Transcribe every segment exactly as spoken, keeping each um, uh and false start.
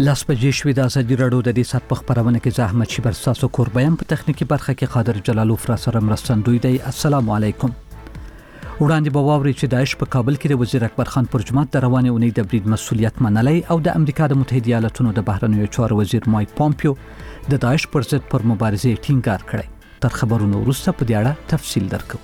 لاس بجې شوې د ازادي راډیو د دې سات په خبرونه کې زحمت شي بر تاسو قربایم په تخنیکی برخه کې قادر جلالوف را سره مرستندوی دی. السلام علیکم. وړاندې به واوري چې داعش په کابل کې د وزیر اکبر خان پر جماعت د روانې اونۍ د برید مسولیت منلای او د امریکا د متحده ایالاتونو د بهرنیو چارو وزیر مایک پامپیو د داعش پر ضد پر مبارزې ټینګار کړی. تر خبرونو وروسته په دې اړه تفصیل درکو.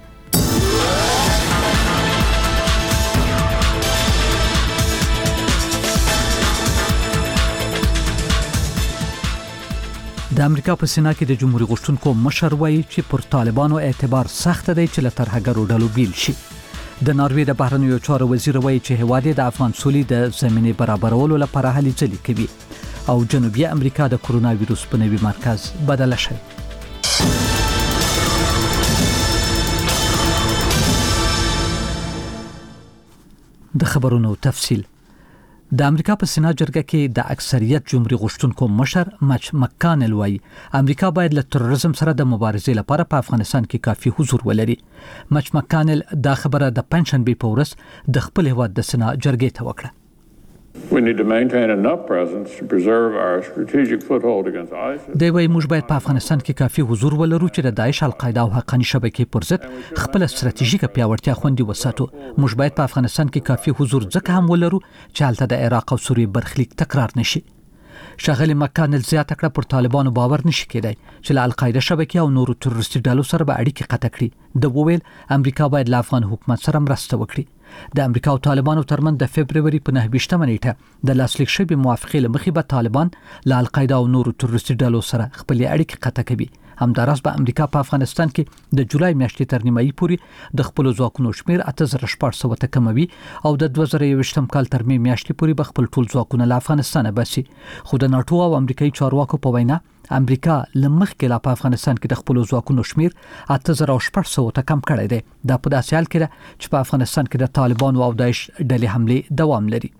د امریکا په سینا کې د جمهوریت غوښتونکو مشر وایي چې پر طالبانو اعتبار سخت دی چې له ترهګرو ډلو بیل شي. د ناروې د بهرنیو چارو وزیر وایي چې هیواد د افغان سولې د زمینې برابرولو لپاره هلې ځلې کوي او جنوبي امریکا د کرونا وایروس په نوي مرکز بدل شي. د خبرونو تفصیل. د امریکا په سینا جرګه کې د اکثریت جمهوریت غوښتونکو مشر مچ مکانل وایي امریکا باید له تروریزم سره د مبارزې لپاره په افغانستان کې کافي حضور ولري. مچ مکانل دا خبره د پنځشنبه په ورځ د خپل هیواد د سینا جرګې ته وکړه. We need to maintain enough presence to preserve our strategic foothold against ISIS. دی وایي موږ باید په افغانستان کې کافي حضور ولرو چې د داعش، القاعده او حقاني شبکې پر ضد خپل ستراتیژیکه پیاوړتیا خوندي وساتو. موږ باید په افغانستان کې کافي حضور ځکه هم ولرو چې هلته د عراق او سوریې برخلیک تکرار نشي. شغله مکانل زیاته کړه پر طالبانو باور نشي کېدای چې له القاعده شبکې او نورو تروریستي ډلو سره به اړیکې قطع کړي. د وویل امریکا باید له افغان حکومت سره مرسته وکړي. د امریکا او طالبانو ترمن د فبرवरी په نهه ویشتمه نیټه د لاسلیک شوی موافقه لمخې به طالبان له القاعده او نورو تروریستي ډلو سره خپل اړیکې قطع کوي. همداراز به امریکا په افغانستان کې د جولای میاشتې تر نیمایي پورې د خپل ځواکونو شمیر اته زره شپږ سوه ته کموي او د دوه زره یوویشتم کال تر می میاشتې پورې به خپل ټول ځواکونه له افغانستان باسي. خو د ناتو او امریکایي چارواکو په وینا امریکا لمخکې لا په افغانستان کې د خپل ځواکونو شمیر اته زره شپږ سوه ته کم کړی دی. دا په داسې حال کې ده چې په افغانستان کې د طالبانو او داعش ډلې حمله دوام لري.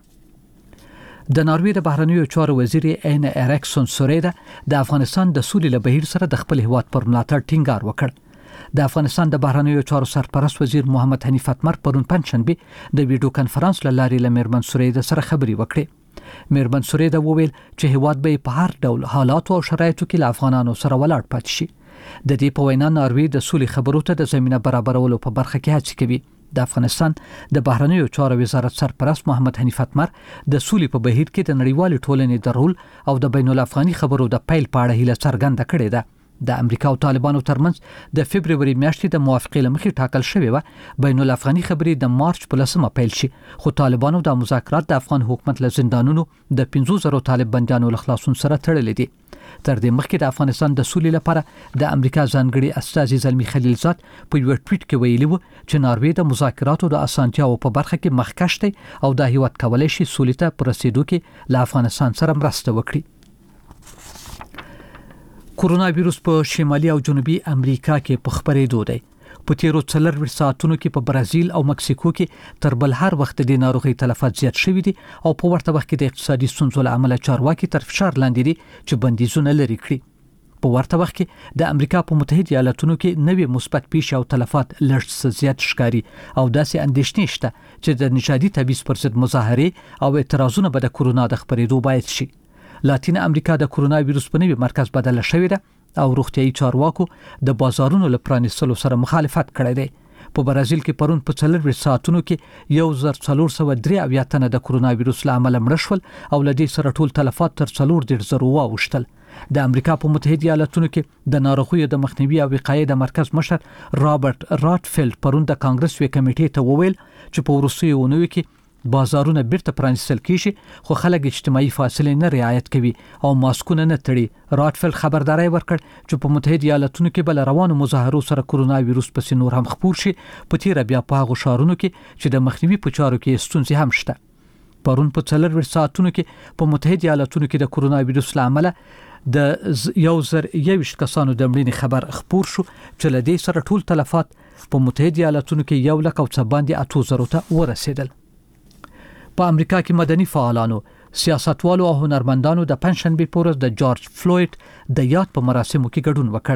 د ناروې د بهرنیو چارو وزیر این اریکسون سوریدا د افغانستان د سولې له بهیر سره د خپل هیواد پر ملاتړ ټینګار وکړ. د افغانستان د بهرنیو چارو سرپرست وزیر محمد حنیف اتمر پرون پنځشنبه د ویډیو کانفرنس له لارې له میرمن سوریدا سره خبرې وکړې. میرمن سوریدا وویل چې هیواد به په هر ډول حالات او شرایطو کې له افغانانو سره ولاړ پاتې شي. د دې په وینا ناروې د سولې خبرو ته د زمينه برابرولو په برخه کې هڅه کوي. د افغانستان د بهرنیو چارو وزارت سرپرست محمد حنیف اتمر د سولې په بهیر کې د نړیوال ټولنې د رول او د بین الافغاني خبرو د پیل په اړه هیله څرګنده کړې ده. د امریکا او طالبانو ترمنځ د فبرवरी میاشتې د موافقې لمخې ټاکل شوی و بین الافغاني خبرې د مارچ په لسمه پیل شي. خو طالبانو د مذاکرات د افغان حکومت له زندانونو د پنځه زره طالب بنديانو له خلاصون سره تړلې دي. تر دې مخکې د افغانستان د سولې لپاره د امریکا ځانګړي استازي زلمی خلیلزاد په یو ټویټ کې ویلي و چې ناروې د مذاکراتو د اسانتیاو په برخه کې مخکښ دی او د هیواد کولای شي سولې ته پر رسیدو کې له افغانستان سره مرسته وکړي. کرونا وایروس په شمالي او جنوبي امریکا کې په خپرېدو دی. په تیرو څلور ساعتونو کې په برازیل او مکسیکو کې تر بل هر وخت د ناروغي تلفات زیات شوي دي او په ورته وخت کې د اقتصادي ستونزو له امله چارواکي تر فشار لاندې دي چې بندیزونه لري کړي. په ورته وخت کې د امریکا په متحده ایالاتونو کې نوې مثبت پیښې او تلفات لږ زیات ښکاري او داسې اندېښنې شته چې د نژادي تبعیض پر ضد مظاهرې او اعتراضونه به د کرونا د خپرېدو باعث شي. لاتین امریکا د کرونا وایروس په نوي مرکز بدل شوی ده او روغتيایي چارواکو د بازارونو له پرانیستلو سره مخالفت کړی دی. په برازیل کې پرون په څلور ساعتونو کې یو زر څلور سوه درې اویا تنه د کرونا وایروس له امله مړه شول او له دې سره ټول تلفات تر څلور دېرش زره واوښتل. د امریکا په متحده ایالاتونو کې د ناروغیو د مخنیوي او وقایې د مرکز مشر رابرټ راټفیلډ پرون د کانګرس وی کمیټې ته وویل چې په وروستیو اونیو کې بازارونه بیرته پرانیستل کیږي خو خلک اجتماعي فاصله نه رعایت کوي او ماسکونه نه تړي. راټفیلډ خبرداري ورکړ چې په متحده ایالاتونو کې بل روانو مظاهرو سره کرونا وایروس پس نور هم خپور شي. په تیر بیا په هغه شهرونو کې چې د مخنیوي په چارو کې ستونزې هم شته. پرون په څلور ساعتونو کې په متحده ایالاتونو کې د کرونا وایروس له امله د یو زر یوویشت کسانو د مړینې خبر خپور شو چې له دې سره ټول تلفات په متحده ایالاتونو کې یو لک او څه باندې اته زره ته ورسېدل. په امریکا کې مدني فعالانو، سیاستوالو او هنرمندانو د پنځشنبه په ورځ د جورج فلوید د یاد په مراسمو کې ګډون وکړ.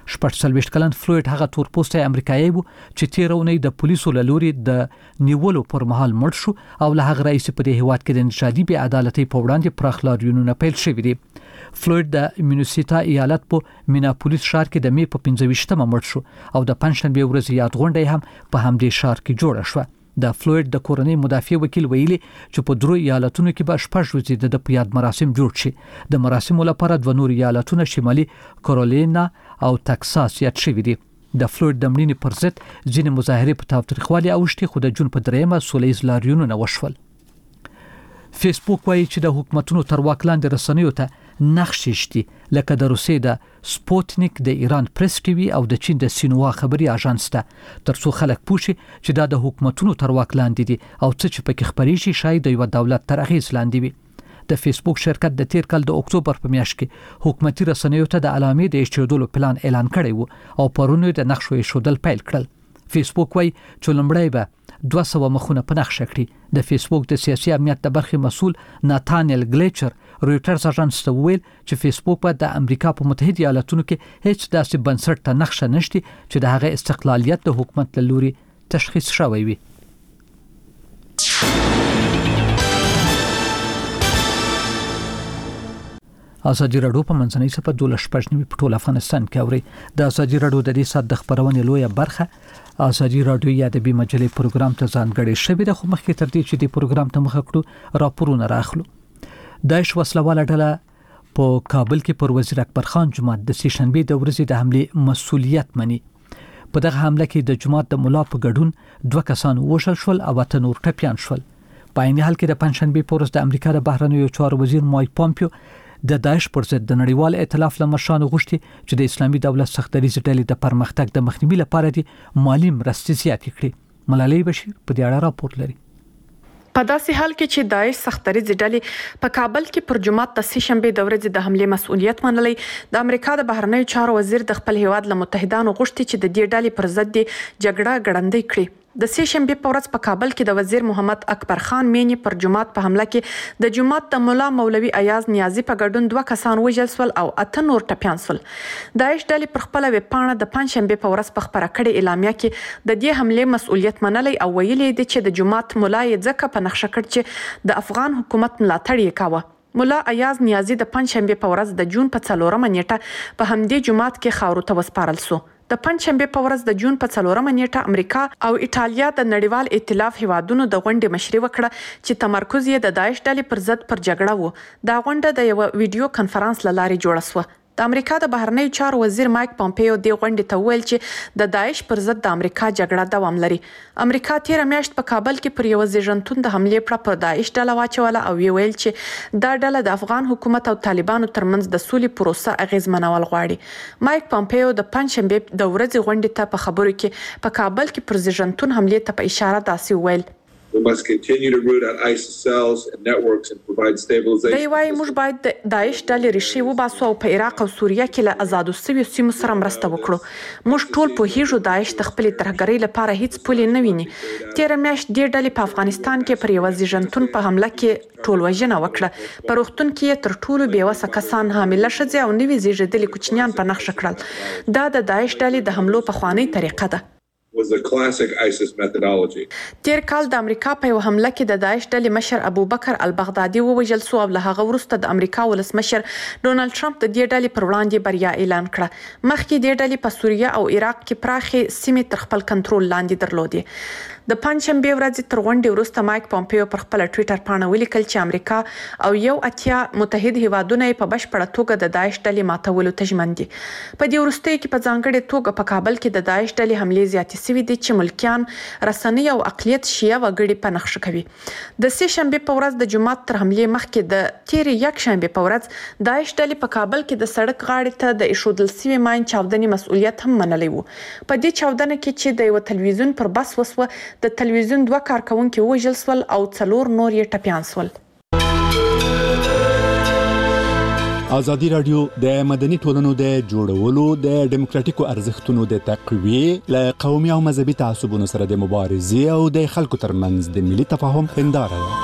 شپږ څلوېښت کلن فلوید هغه تورپوستی امریکایي و چې تېره اونۍ د پولیسو له لوري د نیولو پر مهال مړ شو او له هغه راهیسې په دې هیواد کې د انتشاري بې عدالتۍ په وړاندې پراخ لاریونونه پیل شوي دي. فلوید د مینیسوټا ایالت په میناپولیس ښار کې د می په پنځه ویشتمه مړ شو او د پنځشنبې ورځې یاد غونډه هم په همدې ښار کې جوړه شوه. د فلوید د کورنۍ مدافع وکیل ویلي چې په درو ایالتونو کې به شپږ ورځې د په یاد مراسم جوړ شي. د مراسمو لپاره دوه نور ایالتونه شمالي کارولینا او تکساس یاد شوي دي. د فلوید د مړینې پر ضد ځینې مظاهرې په تاوتریخوالي اوښتې خو د جون په دریمه سوله ییز لاریونونه وشول. فیسبوک وایي چې د حکومتونو تر واک لاندې رسنیو ته نقشې شتي لکه د روسیې د سپوتنیک، د ایران پریس ټي وي او د چین د سینوا خبري اژانس ته ترڅو خلک پوښي چې دا د حکومتونو تر واک لاندې دي او څه چې پکې خبريږي شاید د یو دولت تر اغیز لاندې وي. د فیسبوک شرکت د تیر کال د اکتوبر په میاشت کې حکومتي رسنیو ته د علامې د ایښودلو پلان اعلان کړی وو او پرونه د نقشو ایښودل پیل کړل. فیسبوک وایي چې لومړی به دوه سوه مخونه په نقشه کړي. د فیسبوک د سیاسي امنیت د برخې مسول ناتانیل ګلیچر رويټرز اژانس ته ویل چې فیسبوک په د امریکا په متحده ایالاتونو کې هیڅ داسې بنسټ ته نقشه نشته چې د هغه استقلالیت د حکومت له لوري تشخیص شوی وي. ازادي راډیو په منځنۍ صفه دولس شپږ نیمه په ټول افغانستان کې اوري. د ازادي راډیو د دې سات د خبرونې لویه برخه ازادي راډیو یا د بي مجلې پروګرام ته ځانګړې شوې ده. خو مخکې تر دې چې د پروګرام ته مخه کړو راپورونه راخلو. داعش وسلواله ډله په کابل کې پر وزیر اکبر خان جماعت د سې شنبې د ورځې د حمله مسؤلیت مني. په دغه حمله کې د جماعت د مولا په ګډون دوه کسان وشل شول او اته نور ټپيان شول. په عین حال کې د پنځشنبې په ورځ د امریکا د بهرنیو چارو وزیر مایک پامپیو د داعش پر ضد د نړیوال ائتلاف له مشرانو غوښتي چې د اسلامي دولت سختدریزې ډلې د پرمختګ د مخنیوي لپاره دي مالی مرستې زیاتې کړي. ملالۍ بشیر په دې اړه راپور لري. په داسې حال کې چې داعش سختدریزې ډلې په کابل کې پر جماعت د سې شنبې د ورځې د حمله مسؤلیت منلي، د امریکا د بهرنیو چارو وزیر د خپل هیواد له متحدانو غوښتي چې د دې ډلې پر ضد جګړه ګړندۍ کړي. د سې شنبې په ورځ په کابل کې د وزیر محمد اکبر خان مینی پر جماعت په حمله کې د جماعت د مولا مولوي ایاز نیازي په ګډون دوه کسان وژل شول او اته نور ټپيان شول. داعش ډلې پر خپل ویب پاڼه د پنځشنبې په ورځ په خبره کړې اعلامیه کې د دې حمله مسؤلیت منلي او ویلي دي چې د جماعت مولا یې ځکه په نقشه کړ چې د افغان حکومت ملاتړ یې کاوه. مولا ایاز نیازي د پنځشنبې په ورځ د جون په څلورمه نیټه په همدې جماعت کې خاورو ته وسپارل شو. د پنځشنبې په ورځ د جون په څلورمه نیټه امریکا او ایټالیا د نړیوال ائتلاف هیوادونو د غونډې مشري وکړه چې تمرکز یې د داعش ډلې پر ضد پر جګړه و. دا غونډه د یو ویډیو کانفرنس له لارې جوړه شوه. د امریکا د بهرنیو چارو وزیر مایک پامپیو د غونډې ته ویل چې د داعش پر ضد د امریکا جګړه دوام لري. امریکا تیر میاشت په کابل کې پر یو زیږنتون د حمله پر پر داعش ډله واچوله او ویل چې دا ډله د افغان حکومت او طالبانو ترمنځ د سولې پروسه اغیزمنول غواړي. مایک پامپیو د پنځشنبې د ورځې غونډې ته په خبرو کې په کابل کې پر زیږنتون حمله ته په اشاره داسې ویل: We must continue to root out ISIS cells and networks and provide stabilization. دی وايي موږ باید د داعش ډلې ریښې وباسو او په عراق او سوریه کې له آزادو شویو سیمو سره مرسته وکړو. موږ ټول پوهیږو داعش د خپل ترهګرۍ لپاره هیڅ پولې نه ویني. تیر میاشت د ډلې په افغانستان کې پر یو زیږنتون په حمله کې ټول وژنه وکړه. په روغتون کې تر ټولو بیوسه کسان حامله ښځې او نوي زیږیدلي کوچنیان په نقشه کړل. دا د داعش ډلې د حملو په خواني طریقه ده. was the classic ISIS methodology. تیر کال د امریکا په یو حمله کې د داعش ډلې مشر ابوبکر البغدادي ووژل شو او له هغه وروسته د امریکا ولسمشر ډونالد ټرمپ د دې ډلې پر وړاندې بریا اعلان کړه. مخکې د ډلې په سوریه او عراق کې پراخې سیمې تر خپل کنټرول لاندې درلودې. د پنځشنبې ورځې تر غونډې وروسته مایک پامپیو پر خپل ټوئیټر پاڼه ولیکل چې امریکا او یو اتیا متحد هیوادونه په بشپړه توګه د داعش ډلې ماتولو ته ژمن دي. په دې وروستیو کې په ځانګړې توګه په کابل کې د داعش ډلې حملې زیاتې شوې دي چې ملکیان، رسنۍ او اقلیت شیعه وګړي په نقشه کوي. د سې شنبې په ورځ د جمعات تر حملې مخکې د تیرې یک شنبې په ورځ داعش ډلې په کابل کې د سړک غاړې ته د ایښودل شوي ماین چاودنې مسؤلیت هم منلی وو. په دې چاودنه کې چې د یو تلویزیون پر بس وسوه، د تلویزیون دوه کارکونکي وژل شول او څلور نور یې ټپیان شول. ازادي راډیو د مدني ټولنو د جوړولو، د ډیموکراتیکو ارزښتونو د تقویې، له قومي او مذهبي تعصبونو سره د مبارزې او د خلکو ترمنځ د ملي تفاهم هنداره ده.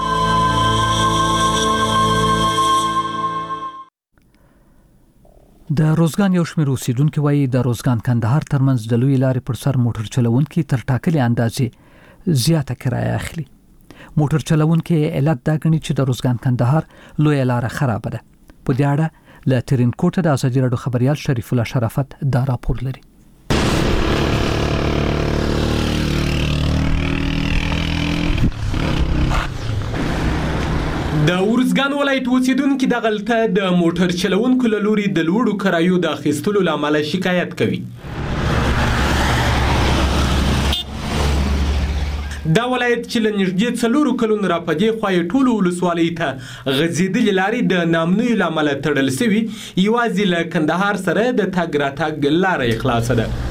د روزګان یو شمېر اوسیدونکو وایي د روزګان کندهار ترمنځ د لوی لارې پر سر موټر چلوونکي تر ټاکلې اندازې زیاته کرایه اخلي. موټر چلوونکي علت دا ګڼي چې د روزګان کندهار لوی لار خراب ده. په دې اړه له ترینکوټ د ازادي راډیو خبريال شریف الله شرافت دا راپور لري. د ورزګان ولایت اوسیدونکو د غلطه د موټر چلوونکو له لوري د لوړو کرایو د اخیستلو لامل شکایت کوي. دا ولایت چې له نږدې څلورو کلونو راپدې خوا یې ټولو ولسوالۍ ته غځېدلې لارې د نامنویو له امله تړل سوي، یوازې له کندهار سره د تګ راتګ لاره یې خلاصه ده.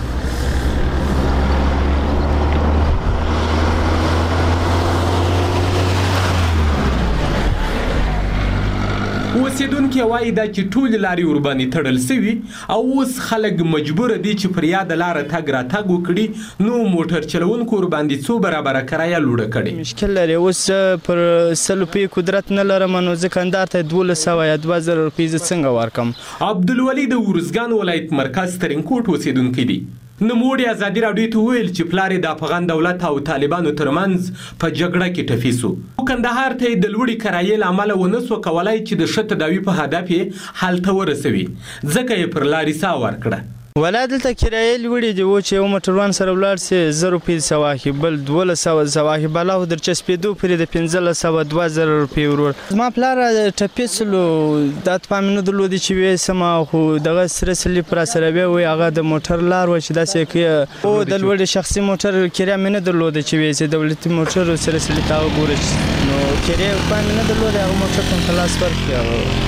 اوسیدونکي وایي دا چې ټول لارې ورباندې تړل سوي او اوس خلک مجبور دي چې پر یاد لاره تګ راتګ وکړي، نو موټر چلوونکو ورباندې څو برابره کرایه لوړه کړې. مشکل لري اوس پر سل روپۍ قدرت نه لرم، نو زه کندهار ته دولس سوه یا دوه زره روپۍ زه څنګه ورکم. عبدالولي د ورزګان ولایت مرکز ترینکوټ اوسیدونکی دی. نوموړي ازادي راډیو ته وویل چې پلار یې د افغان دولت او طالبانو ترمنځ په جګړه کې ټپي سو. کندهار ته د لوړې کرایې له امله ونه سو کولای چې د ښه تداوي په هدف یې هلته ورسوي، ځکه یې پر لارې ساه ورکړه. ولا دلته کرایې لوړې دي، و چې یو موټروان سره ولاړ سي زر روپۍ سوه اخلي، بل دولس سوه سوه اخلي، بلا خو در چسپېدو پورې د پنځلس سوه دوه زره روپۍ ورور. زما پلار ټپي سلو، دا ته پام نه درلودې چې ویې سمه، خو دغه سره سلیپ را سره وی وایي هغه د موټر لار وه چې داسې کوي، او د لوړې شخصي موټر کرایه مې نه درلوده چې ویې سي دولتي موټر سره سلیپ هغه ګوره، نو کرایه پام مې نه درلوده، هغه موټر ته خلاص ورکړي.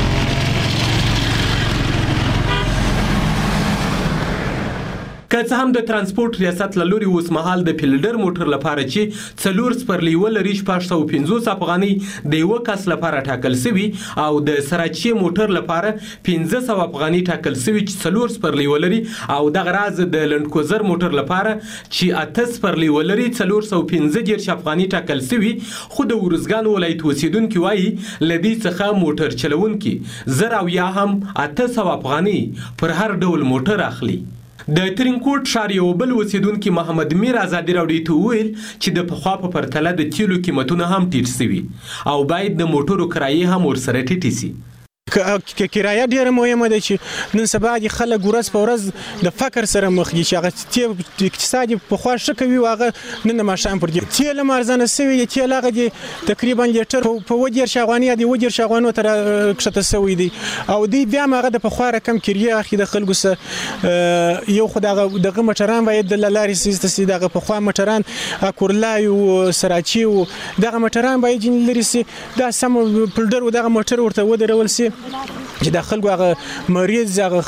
که څه هم د ترانسپورت ریاست له لوري اوس مهال د فیلډر موټر لپاره چې څلور سپرلي ولري شپږ سوه پنځوس افغانۍ د یوه کس لپاره ټاکل سوي، او د سراچي موټر لپاره پنځه سوه افغانۍ ټاکل سوي چې څلور سپرلي ولري، او دغه راز د لنډکوزر موټر لپاره چې اته سپرلي ولري څلور سوه پنځه دېرش افغانۍ ټاکل سوي. خو د ورزګان ولایت اوسیدونکي وایي له دې څخه موټر چلوونکي زر او یا هم اته سوه افغانۍ پر هر ډول موټر اخلي. د ترینکوټ ښار یو بل اوسیدونکي محمد میر ازادي راډیو ته وویل چې د پخوا په پرتله د تیلو قیمتونه هم ټیټ سوي او باید د موټرو کرایې هم ورسره ټیټې سي. که کرایه ډیره مهمه ده چې نن سبا دي خلک ورځ په ورځ د فقر سره مخ دي، چې هغه اقتصاد پخوا ښه کوي، هغه نن ماښام پر دي تیل هم ارزانه سوي دي. تیل هغه دي تقریبا لیټر په اووه دېرش افغانۍ یا د اووه دېرش افغانیو ته راکښته سوی دی، او دوی بیا هم هغه د پخوا رقم کرایه اخلي د خلکو څخه. یو خو دغه دغه موټران باید د لارې سیسته سي، دغه پخوا موټران کورلای او سراچي او دغه موټران باید ځینې لرې سي، دا سم فیلډر و دغه موټر ورته ودرول سي چې د خلکو هغه مریض هغه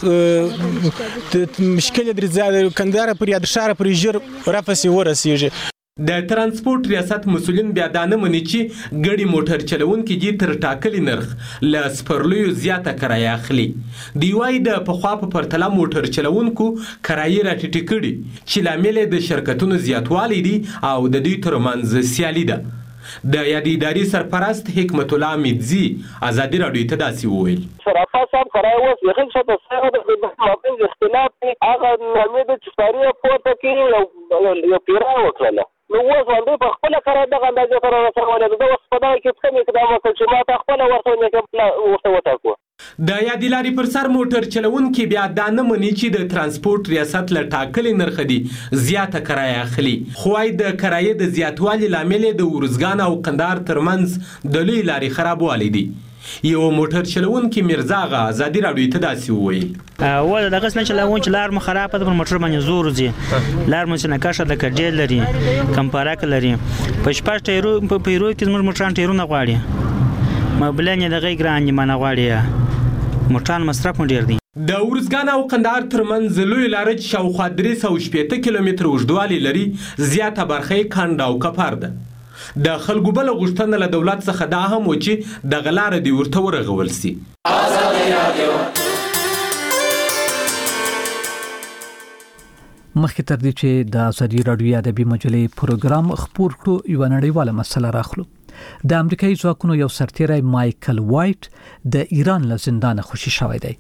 مشکل درې کندهار پر یا د ښار پر ژر رافسې ورسېږي. د ترانسپورت ریاست مسؤلین بیا دا نه مني چې ګڼې موټر چلوونکي دي تر ټاکلي نرخ له سپرلیو زیاته کرایه اخلي. دوی وایي د پخوا په پرتله موټر چلوونکو کرایې راټیټې کړي، چې لامل یې د شرکتونو زیاتوالی دی او د دوی ترمنځ سیالي ده. د یادې ادارې سرپرست حکمت الله امیدزي ازادي راډیو ته داسې وویل: صرافه صاحب کرایه اوس یقین شته څنګه د خدمت اختلاف دی، هغه نامې د چپاري پورته کې یو یو پیرا وکړله، نو اوس باندې په خپل کرایه دغه اندازې سره رسولې ده. اوس په دغه کې څه اقدام وکړ چې ما ته خپل ورته نه ورته وټاکو. د یادې لارې پر سر موټر چلوونکي بیا دا نه مني چې د ترانسپورت ریاست له ټاکلې نرخه دي زیاته کرایه اخلي، خو وايي د کرایې د زیاتوالي لامل یې د ورزګان او کندهار ترمنځ د لوی لارې خرابوالی دی. یو موټر چلوونکي میرزا آغا ازادي راډیو ته داسې وویل: و دغه څه چلوون چې لار مو خرابه ده، پر موټر باندې زور ځي، لار مو څنګه کښه د کډېل لري، کمپارک لري، په شپږ ټایرو په پیرو کې زموږ موټران ټایرونه غواړي، موبلین یې دغه ګران دي مانه غواړي، موټران مصرف مو ډیر دی. د ورزګان او کندهار ترمنځ لوی لاره چې شاوخوا درې سوه شپېته کیلومتره اوږدوالی لري، زیاته برخه یې کنډ او کپر ده. د خلکو بله غوښتنه له دولت څخه دا هم و چې دغه لاره دې ورته ورغول سي. مخکې تر دې چې د ازادي راډیو ادبي مجلې پروګرام خپور کړو، یوه نړیواله مسله راخلو. د امریکایي ځواکونو یو سرتیری مایکل وایټ د ایران له زندانه خوشي شوی دی.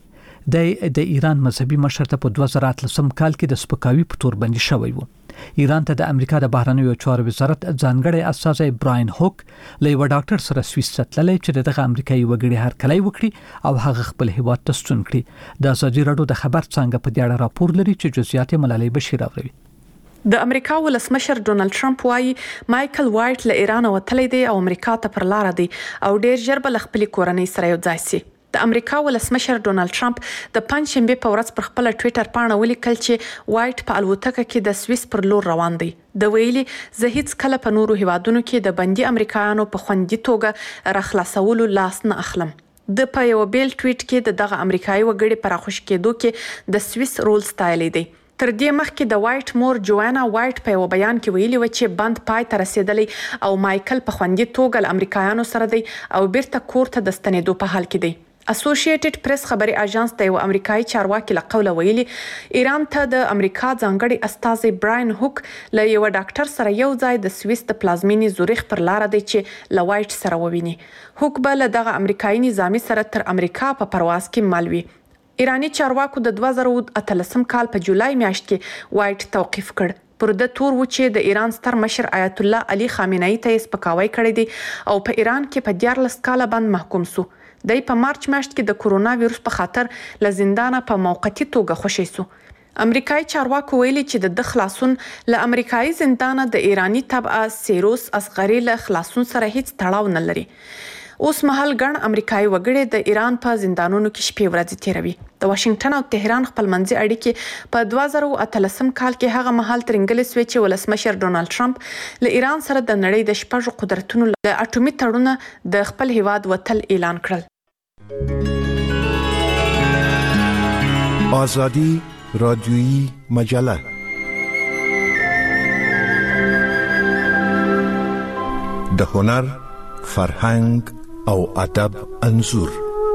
د ایران مذهبي مشر ته په دوه زره اتلسم کال کې د سپکاوي په تور باندې شوی و. ایران ته د امریکا د بهرنیو چارو وزارت ځانګړی استازی براین هوک له یو ډاکټر سره سویس ته تللی چې دغه امریکایي وګړي هرکلی وکړي او هغه خپل هیواد ته ستون کړي. د ازادي راډیو د خبر څنګه په دې اړه راپور لري چې جزئیات یې ملالۍ بشیر اوري. د امریکا ولسمشر ډونالد ټرمپ وايي مایکل وایټ له ایران وتلی دی او امریکا ته پر لار دی او ډیر ژر به خپل کورنۍ سره یو ځای شي. د امریکا ولسمشر ډونالد ټرمپ د پنځشنبه په ورځ پر خپل ټوئیټر باندې ولیکل چې وایټ په الوتکه کې د سویس پر لور روان دی. د ویلي زه هیڅ کله په نورو هیوادونو کې د بندي امریکایانو په خوندي توګه راخلاصولو لاس نه اخلم. د په یو بیل ټویټ کې د دغه امریکایي وګړي پر خوش کېدو کې د سویس رول ستایلی دی. تر دې مخکې د وایټ مور جوانا وایټ په یو بیان کې ویلي و چې بند پای ته رسیدلی او مایکل په خوندي توګه له امریکایانو سره دی او بیرته کور ته د ستنېدو په حال کې دی. اسوسییټډ پریس خبري اژانس د یو امریکایي چارواکي له قوله ویلي ایران ته د امریکا ځانګړي استازی براین هوک له یو ډاکټر سره یو ځای د سویس د پلازمینې زوریخ پر لار دی چې له وایټ سره وویني. هوک به له دغه امریکایي نظامي سره تر امریکا په پرواز کې مالوي. ایرانی چارواکو د دوه زره اتلسم کال په جولای میاشت کې وایټ توقیف کړ. پر د تور و چې د ایران ستر مشر آیت الله علي خامنه‌ای ته سپکاوی کړی دی او په ایران کې په دیارلس کاله باندې محکوم سو. د په مارچ میاشت کې د کورونا وایروس په خاطر له زندانه په موقتی توګه خوشی سو. امریکایي چارواکو ویلي چې د خلاصون له امریکایي زندانه د ایرانی تبع سیروس اصغری له خلاصون سره هیڅ تړاو نه لري. اوس مهال ګڼ امریکایي وګړي د ایران په زندانونو کې شپې ورځې تیروي. د واشنگټن او تهران خپلمنځي اړیکې په دوه زره اتلسم کال کې هغه مهال ترنګلې سوي چې ولسمشر ډونالد ټرمپ له ایران سره د نړۍ د شپږ قدرتونو له اټومي تړونه د خپل هیواد وتل اعلان کړل. آزادی رادیویی مجله د هنر، فرهنګ او ادب انځور.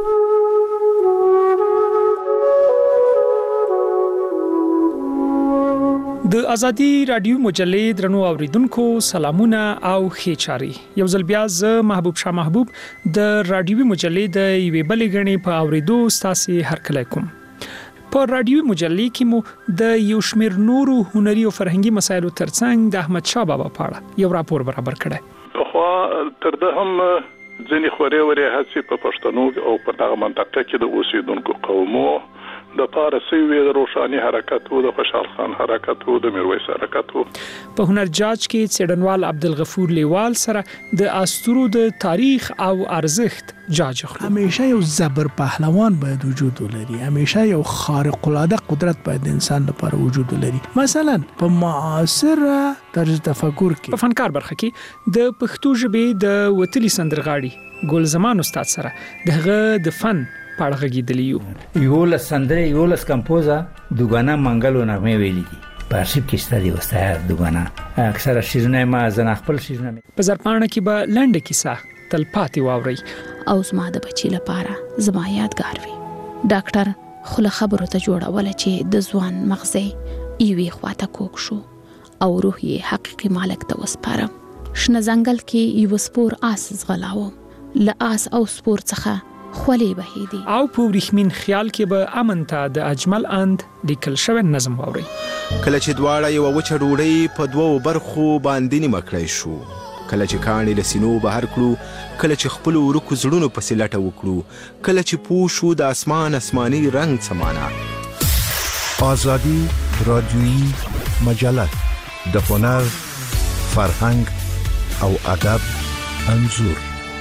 د ازادي رادیو مجلې درنو اوریدونکو سلامونه او ښه چاري. یو ځل بیا ز محبوب شاه محبوب د رادیوي مجلې د یوې بلې غړي په اوریدو ستاسو هرکلی کوم. په رادیوي مجلې کې مو د یو شمېر نورو هنري او فرهنګي مسایلو ترڅنګ د احمد شاه بابا په اړه یو راپور برابر کړی. خو تر ده هم ځینې خوري وري هڅې په پښتنو او په دغه منطقه کې د اوسیدونکو قومو د پارسي وی د روشاني حرکت او د خوشحال خان حرکت او د میرویس حرکت. په هنر جاج کې څېړنوال عبدالغفور لیوال سره د استورو د تاریخ او ارزښت جاج خلو. همیشه یو زبر پهلوان باید وجود ولري، همیشه یو خارق العاده قدرت باید انسان لپاره وجود ولري. مثلا په معاصر طرز تفکر کې په فنکار برخه کې د پښتو ژبې د وتلي سندرغاړي ګل زمان استاد سره دغه د فن پاړه غږیدلیو. یو لسندره یو لس کمپوزا دوګانا منګلو نغمه ویلي دي په ارشیف کې ستاسو وسایل دوګانا اکثره شیرونه ما زنه خپل شیرونه په زرپانه کې به لنډه کیسه تلپاتې واوري او زما د بچی لپاره زما یادګار وي. ډاکټر خله خبرو ته جوړول چې د ځوان مغزه ایوي خواته کوک شو او روح یې حقيقي مالک ته وسپاره. شنه ځنګل کې یو سپور آس زغلاو ل آس او سپور څخه خولي بهيدي او په ورخمین خیال کې به امن ته د اجمل اند لیکل شوی نظم ووري. کله چې دواړه یو وچه ډوړی په دوو برخو باندې نیمه کړی شو، کله چې کاڼي لسینو بهر کړو، کله چې خپل ورکو زړونو په سلټه وکړو، کله چې پوښو د اسمان اسماني رنگ سمانا. آزادی رادیویی مجله د هنر، فرهنګ او ادب انځور.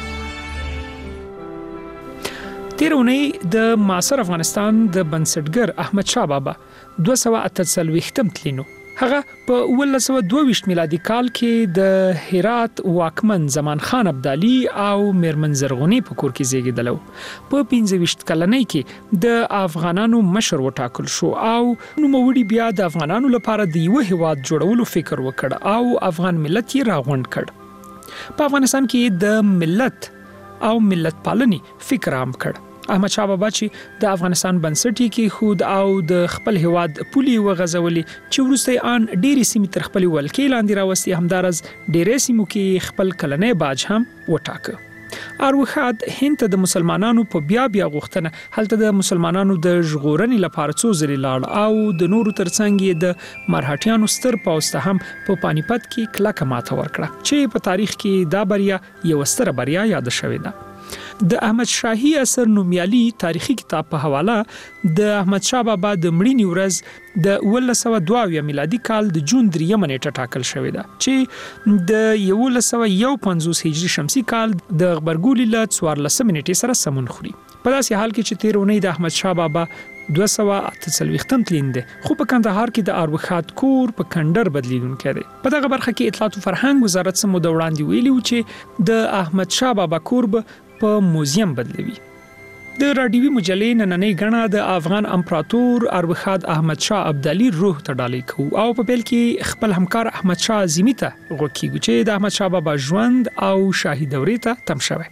تیرونی د معاصر افغانستان د بنسټګر احمد شاه بابا دوه سوه اته څلوېښتم تلینو هغه په اوولس سوه دوه ویشت میلادي کال کې د هرات واکمن زمان خان ابدالي او میرمن زرغونی په کور کې زیږیدلو. په پنځه ویشت کلنۍ کې د افغانانو مشر وټاکل شو او نوموړي بیا د افغانانو لپاره د یو هیواد جوړولو فکر وکړ او افغان ملت یې راغونډ کړ. په افغانستان کې د ملت او ملت پالنې فکر عام کړ. احمد شاه بابا چې د افغانستان بنسټ کې خود او د خپل هواد پولي وغځولې چې وروسته ان ډېری سیمې تر خپل ولکې لاندې راوستي، همدارس ډېرې سیمو کې خپل کلنې باج هم وټاکه. اروخات هند ته د مسلمانانو په بیا بیا غوښتنه هلته د مسلمانانو د ژغورنې لپاره څو ځلې لاړ او د نورو ترڅنګ یې د مرهټیانو ستر پوځ ته هم په پانیپت کې کلکه ماته ورکړه چې په تاریخ کې دا بریا یو ستره بریا یاد شوې ده. د احمد شاهي اثر نومیالي تاریخي کتاب په حواله د احمد شاه بابا د مړینې ورځ د اوولس سوه دوه اویا میلادي کال د جون دریمه نیټه ټاکل شوې ده چې د یولس سوه یو پنځوس هجري شمسي کال د غبرګولي له څوارلسمې نیټې سره سمون خوري. په داسې حال کې چې تیر اونۍ د احمد شاه بابا دوه سوه اته څلوېښتم تلین دی خو په کندهار کې د اروخات کور په کندر بدلیدونکی دی. په دغه برخه کې اطلاعات او فرهنګ وزارت څه موده وړاندې ویلي و چې د احمد شاه بابا کور به په موزیم بدلوي. د راډیوي مجلې نننۍ غڼه د افغان امپراتور اروخات احمد شاه ابدالي روح ته ډالۍ کوو او په پیل کې خپل همکار احمد شاه عظیمی ته غوږ کیږو چې د احمد شاه بابا ژوند او شاهي دورې ته تم شوی.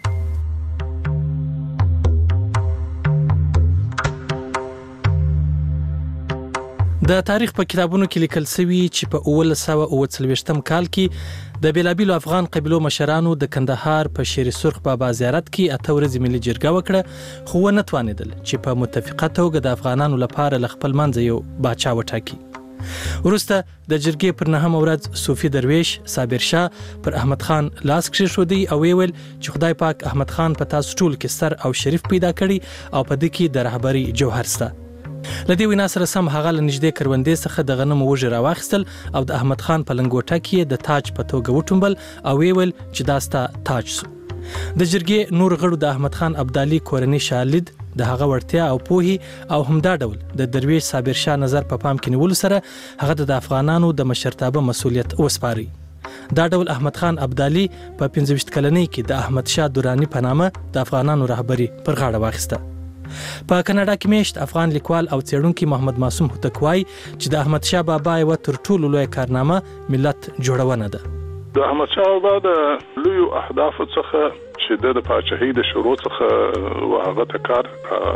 د تاریخ په کتابونو کې لیکل شوی چې په اوولس سوه اووه څلوېښتم کال کې د بیلابیلو افغان قبیلو مشرانو د کندهار په شیر سرخ بابا زیارت کې اته ورځې ملي جرګه وکړه خو ونه توانېدل چې په متفقه توګه د افغانانو لپاره له خپل منځه یو باچا وټاکي. وروسته د جرګې پر نهمه ورځ صوفي درویش صابر شاه پر احمد خان لاس کېښودی او ویل چې خدای پاک احمد خان په تاسو ټول کې ستر او شریف پیدا کړي او په دې کې د رهبري جوهر شته. لدې وینا سره سم هغه له نږدې کروندې څخه د غنمو وږي راواخیستل او د احمد خان په لنګوټه کې د تاج په توګه وټومبل او ویل چې دا ستا تاج سو. د جرګې نور غړو د احمد خان ابدالي کورنۍ شالید د هغه وړتیا او پوهې او همدا ډول د درویش صابر شاه نظر په پام کې نیولو سره هغه د افغانانو د مشرتابه مسؤلیت وسپاري. دا ډول احمد خان ابدالي په پنځه ویشت کلنۍ کې د احمد شاه دراني په نامه د افغانانو رهبري پر غاړه واخیسته. په کاناډا کې میشت افغان لیکوال او څېړونکی محمد معصوم هوتک وایي چې د احمد شاه بابا یوه تر ټولو لویه کارنامه ملت جوړونه ده. د احمد شاه بابا د لویو اهدافو څخه چې د پاچاهۍ د شروع څخه وهغه ته کار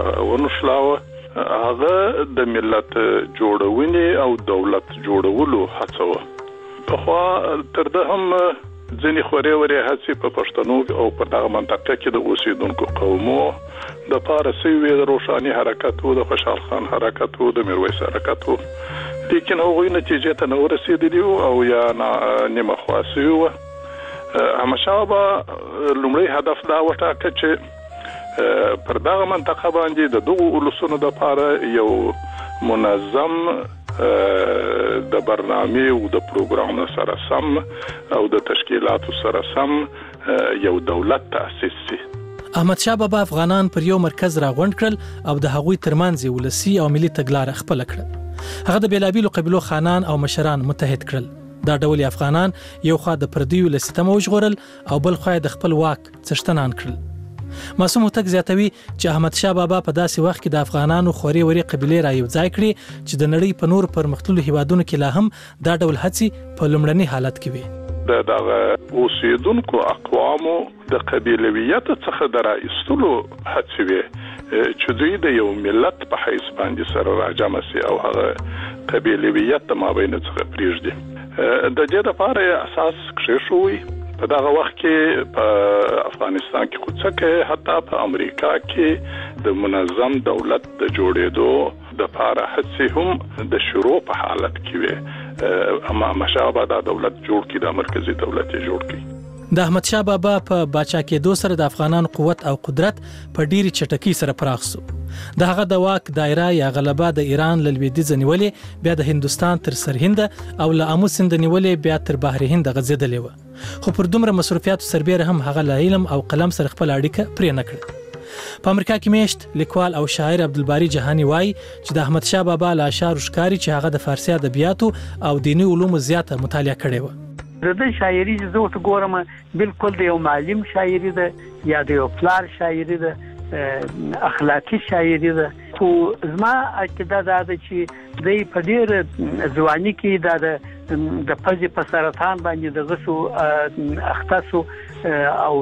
ونښلاوه هغه د ملت جوړونې او دولت جوړولو هڅه وه. پخوا تر ده هم ځینې خورې ورې هڅې په پښتنو او په دغه منطقه کې د اوسېدونکو قومو د پاره سوي د روښاني حرکت او د خوشحال خان حرکت او د میرویس حرکت وو لیکن هغوی نتیجې ته نه ورسېدلي او یا نیمه خوا سوي وو. احمدشاه بابا لومړی هدف دا وټاکه چې پر دغه منطقه باندې د دغو اولسونو دپاره یو منظم د برنامې او د پروګرام سره سم او د تشکیلاتو سره سم یو دولت تأسیس شي. احمد شاه بابا افغانان پر یو مرکز راغونډ کړل او د هغوی ترمنځ ولسی او ملي تګلاره خپل کړه. هغه د بیلابیلو قبیلو خانان او مشران متحد کړل. دا ډول افغانان یو خوا د پردیو له ستمه وژغورل او بل خوا د خپل واک څښتنان کړل. معصوم هوتک زیاتوي چې احمد شاه بابا په داسې وخت کې د افغانانو خوري وري قبیلې را یو ځای کړي چې د نړۍ په نور پرمختللو هیوادونو کې لا هم دا ډول هڅې په لومړني حالت کې وي. د دغه اوسېدونکو اقوامو د قبیلویت څخه د راایستلو هڅې وي چې دوی د یو ملت په حیث باندې سره راجمع سي او هغه قبیلویت د مابین څخه پرېږدي. د دې لپاره اساس کېښوي. په دغه وخت کې په افغانستان کې خو څه حتی په امریکا کې د منظم دولت د جوړېدو د لپاره هڅې هم د شروع په حالت کې وي. اما مشابه دا دولت جوړ کړي د مرکزی دولت جوړ کړي. د احمد شاه بابا په باچا کېدو سره د افغانانو قوت او قدرت په ډیری چټکۍ سره پراخ شو. د هغه د واک دایره یا غلبه د ایران له لویدیځ نیولې بیا د هندستان تر سرهند او له امو سیند نیولې بیا تر بحر هند غځېدلې و. خو پر دومره مصرفیاتو سربېره هم هغه له علم او قلم سره خپل اړیکه پرې نه کړه. په امریکا کې میشت لیکوال او شاعر عبدالباری جهانی وایي چې د احمد شاه بابا له اشعارو ښکاري چې هغه د فارسي ادبیاتو او دیني علومو زیاته مطالعه کړې وه. د دې شاعري چې زه ورته ګورم بالکل د یو معلم شاعري ده یا د یو پلار شاعري ده اخلاقی شاعري ده. خو زما عقیده دا ده چې دوی په ډېر ځواني کې دا د د پزې په سرطان باندې د غسو اختصو او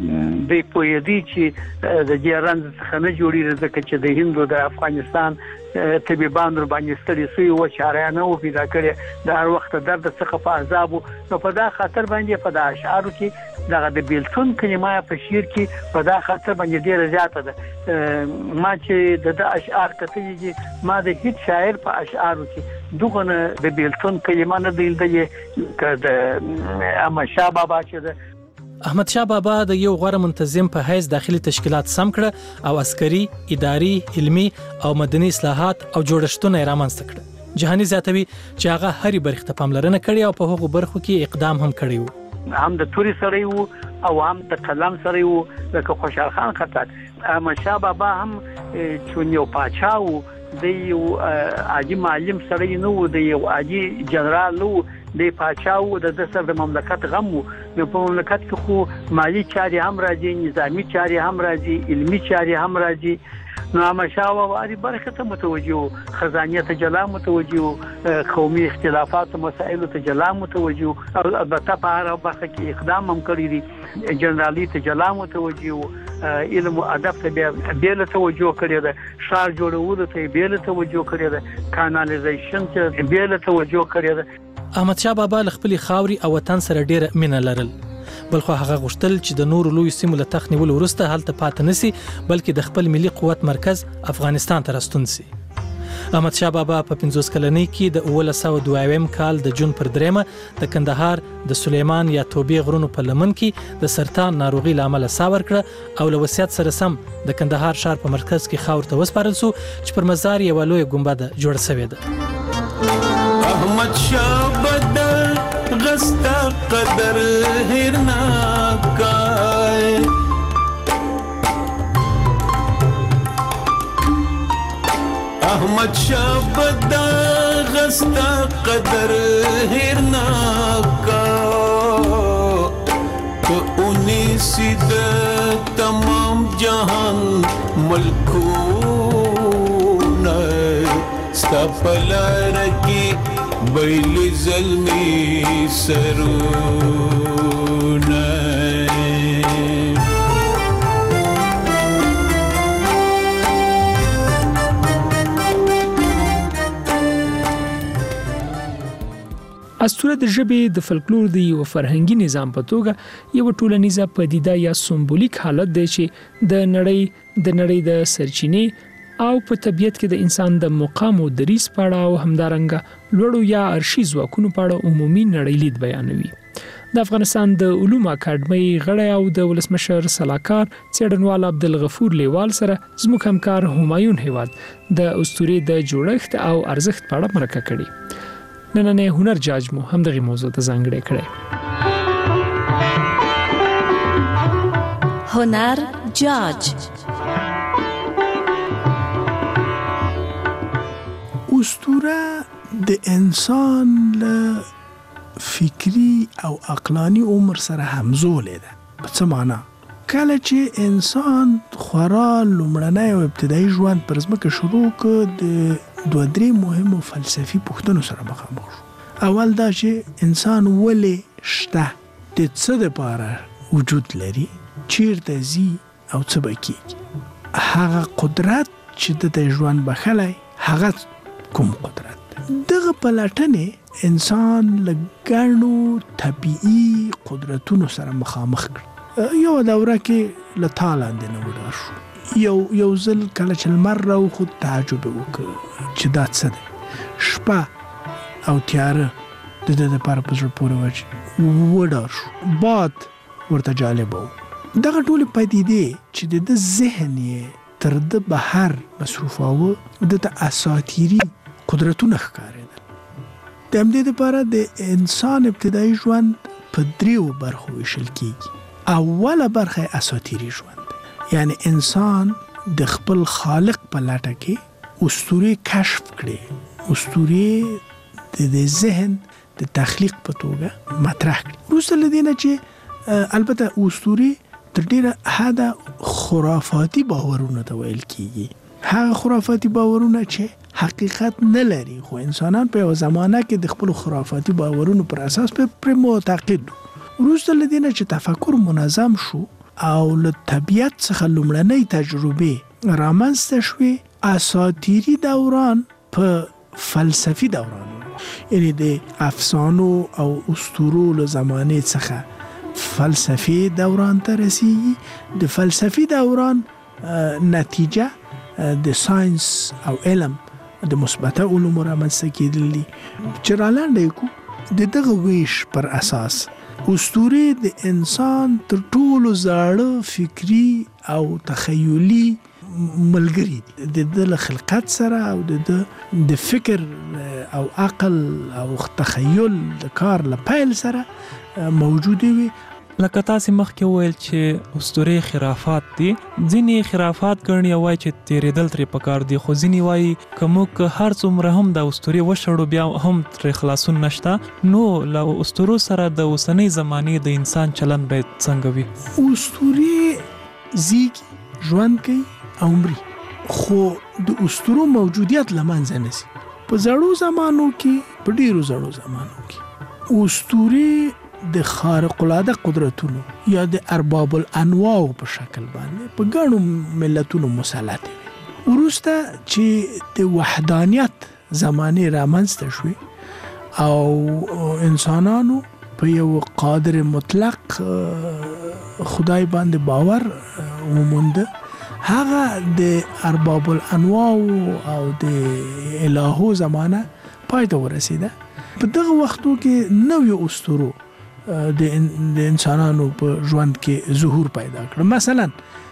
د پوهېدي چې د دې رنځ څخه نه جوړېږي ځکه چې د هند او د افغانستان طبيبان ور باندې ستړي سوي و چاره نه و پیدا کړي د هر وخت درد څخه په عذاب نو په دا خاطر باندې په دا اشعارو کې دغه د بیلتون کلمه په شعر کې په دا خاطر باندې ډیره زیاته ده ما چې د اشعار کتلې ما د هیڅ شاعر په اشعارو کې دغه د بیلتون کلمه نه دی د احمد شاه بابا چې د احمد شاه بابا د یو غوړه منتظم په حیث داخلي تشکیلات سم کړ او عسکري، اداري، علمي او مدني اصلاحات او جوړښتونه یې رامنځته کړل. جهاني زیاتوي چې هغه هرې برخې ته پاملرنه کړې او په هغو برخو کې اقدام هم کړی و. هم د توري سره وو او هم د قلم سره وو. لکه خوشحال خان خټک، احمد شاه بابا هم چې یو پاچا وو، د یو عاجي معلم سره نه وو، د یو عاجي جنرال نو د پاچا وو، د سر د مملکت غم وو. نو په مملکت کې خو مالی چارې هم راځي، نظامی چارې هم راځي، علمی چارې هم راځي. نو احمد شاه بابا اړ برخه ته متوجه، خزانه ته جلا متوجه، قومي اختلافات مسائل ته جلا متوجه، او البته په هر برخه کې اقدام هم کړی دي. جنرالي ته جلا متوجه، علم او ادب ته بیل توجه کړی ده، شار جوړولو ته بیل توجه کړی ده، کانالیزیشن ته بیل توجه کړی ده. احمد شاه بابا ل خپل خاوري او وطن سره ډیره مینه لرل، بلخو هغه غوښتل چې د نورو لوی سیمو له تخت نیولو وروسته هلته پاتې نسی، بلکې د خپل ملي قوت مرکز افغانستان ته راستون سي. احمد شاه بابا په پنځوس کلنۍ کې د اوولس سوه دوه اویایم کال د جون پر دریمه د کندهار د سلیمان یا توبې غرونو په لمن کې د سرطان ناروغي له امله ساه ورکړه او له وصیت سره سم د کندهار ښار په مرکز کې خاور ته وسپارل سو چې پر مزار یوه لویه ګنبده جوړه سوې ده. احمد شاه بدر غستا قدر هیر ناکای، احمد شاه بدر غستا قدر هیر ناکا، تو انیسی د تمام جهان ملکونه ستا پلار کی بیل زلمی سرونه. اسطوره د ژبې د فلکلور د یو فرهنګي نظام په توګه یو ټولنیزه پدیده یا سمبولیک حالت دی چې د نړۍ د نړۍ د سرچینې او په طبیعت کې د انسان د مقام او دریس په اړه او همدارنګه لوړو یا ارشي ځواکونو په اړه عمومي نړیلید بیانوي. د افغانستان د علومو اکاډمۍ غړی او د ولسمشر سلاکار څېړنوال عبدالغفور لیوال سره زموږ همکار همایون هیواد د اسطورې د جوړښت او ارزښت په اړه مرکه کړې. نننې هنر جاج مو هم دغه موضوع ته ځانګړی کړی. هنر جاج اسطوره د انسان له فکری او عقلانی عمر سره همزوله ده. په څه معنا؟ کله چې انسان خورا لومړنی او ابتدایي ژوند پر ځمکه شروع کړ، د دوه درې مهمو فلسفي پوښتنو سره مخامخ شو. اول دا چې انسان ولې شته، د څه دپاره وجود لري، چیرته ځي او څه به کېږي. هغه قدرت چې د ته ژوند بخلی هغه کوم قدرت؟ دغه پلټنې انسان له ګڼو طبیعي قدرتونو سره مخامخ کړ. یو دوره کې له تا لاندې نه وډار شو. یو یو ځل کله چې لمر راوخوت تعجب وکړ چې دا څه دی. شپه او تیاره د ده دپاره په زړه پورې وه چې وډار شو. باد ورته جالبه و. دغه ټولې پدیدې چې د ده ذهن یې تر ده بهر مصروفاوه، ده ته اساطیري قدرتونه ښکارېدل. د همدې دپاره د انسان ابتدایي ژوند په دریو برخو ویشل کېږي. اوله برخه اساطیري ژوند، یعنی انسان د خپل خالق په لټه کې اسطورې کشف کړي، اسطورې د ذهن د تخلیق په توګه مطرح کړي. وروسته له دې نه چې البته اسطورې تر ډیره حده خرافاتي باورونه ته ویل کېږي. هغه خرافاتي باورونه چې حقیقت نه لري، خو انسانان په یو زمانه کې د خپل خرافاتي باورونو پر اساس پر معتقد. وروسته له دې نه چې تفکر منظم شو او له طبیعت څخه لومړنۍ تجربې رامنځته شوې اساطیری دوران په فلسفي دوران یعنی د افسانو او اسطورو له زمانه څخه فلسفي دوران ته رسیږي د فلسفي دوران نتیجه د ساينس او علم د مثبته علوم رامنځته کېدل چې رالاندې کو د دغه ویش پر اساس اسطوره د انسان تر ټولو زاړه فکری او تخیلی ملګری د د خلقت سره او د د فکر او عقل او تخیل د کار لپاره سره موجوده وي. لکه تاسو مخکې وویل چې اسطوره خرافات دي، ځینې خرافات ګڼي وایي چې تیرېدل ترې پکار دي، خو ځینې وایي که موږ هر څومره هم د اسطورې وشړو بیا هم ترې خلاصون نشته، نو له اسطورو سره د اوسنۍ زمانې د انسان چلن باید څنګه وي؟ اسطورې زیږي، ژوند کوي او مري، خو د اسطورو موجودیت له منځه نشي. په زړو زمانو کې، په ډیرو زړو زمانو کې اسطورې د خارق العاده قدرتونو یا د ارباب الانواع په شکل باندې په ګڼو ملتونو مسلط وي. ورسته چې د وحدانیت زمانه رامنځته شوه او انسانانو په یو قادر مطلق خدای باندې باور ومونده، هغه د ارباب الانواع او د الهو زمانه پای ته ورسیده. په دغه وختو کې نوې اسطورو د انسانانو په ژوند کې ظهور پیدا کړ. مثلا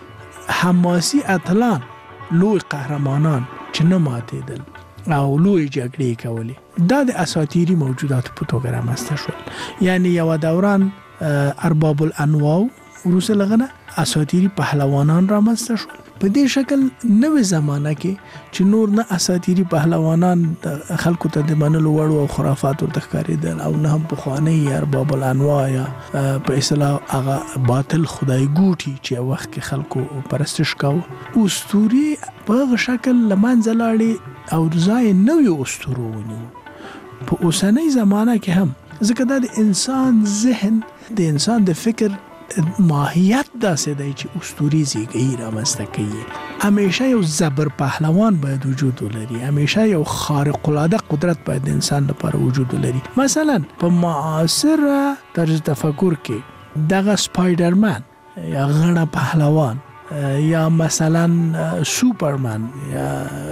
حماسي اتلان، لوی قهرمانان چې نه ماتېدل او لوی جګړې کولې، دا د اساطیري موجوداتو په توګه رامنځته شول. یعنی یو دوران ارباب الانواع وروسته لغنه اساطیري پهلوانان رامنځته شول. په دې شکل نوې زمانہ کې چې نور نه اساطیري پهلوانان خلکو ته د منلو وړ او خرافات ورته ښکارېدل او نه هم پخواني ارباب الانواع یا په اصطلاح هغه باطل خدای ګوټي چې وخت کې خلکو پرستش کاوه، اسطورې په هغه شکل له منځه لاړې او ځای نوې اسطورو ونیو. په اوسنۍ زمانه کې هم ځکه دا د انسان ذهن، د انسان د فکر ماهیت داسې دی چې اسطوري زیږي رامنځته کوي. همیشه یو زبر پهلوان باید وجود ولري، همیشه یو خارق العاده قدرت باید د انسان لپاره وجود ولري. مثلا په معاصر طرز تفکر کې دغه سپایډرمن یا غڼه پهلوان یا مثلا سوپرمن یا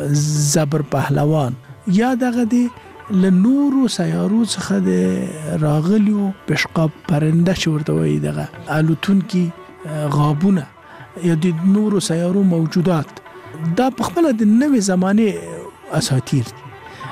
زبر پهلوان یا دغه دی له نورو سیارو څخه د راغلیو پشقاب پرنده چې ورته وایي دغه الوتونکي غابونه یا د نورو سیارو موجودات، دا په خپله د نوې زمانې اساطیر دي.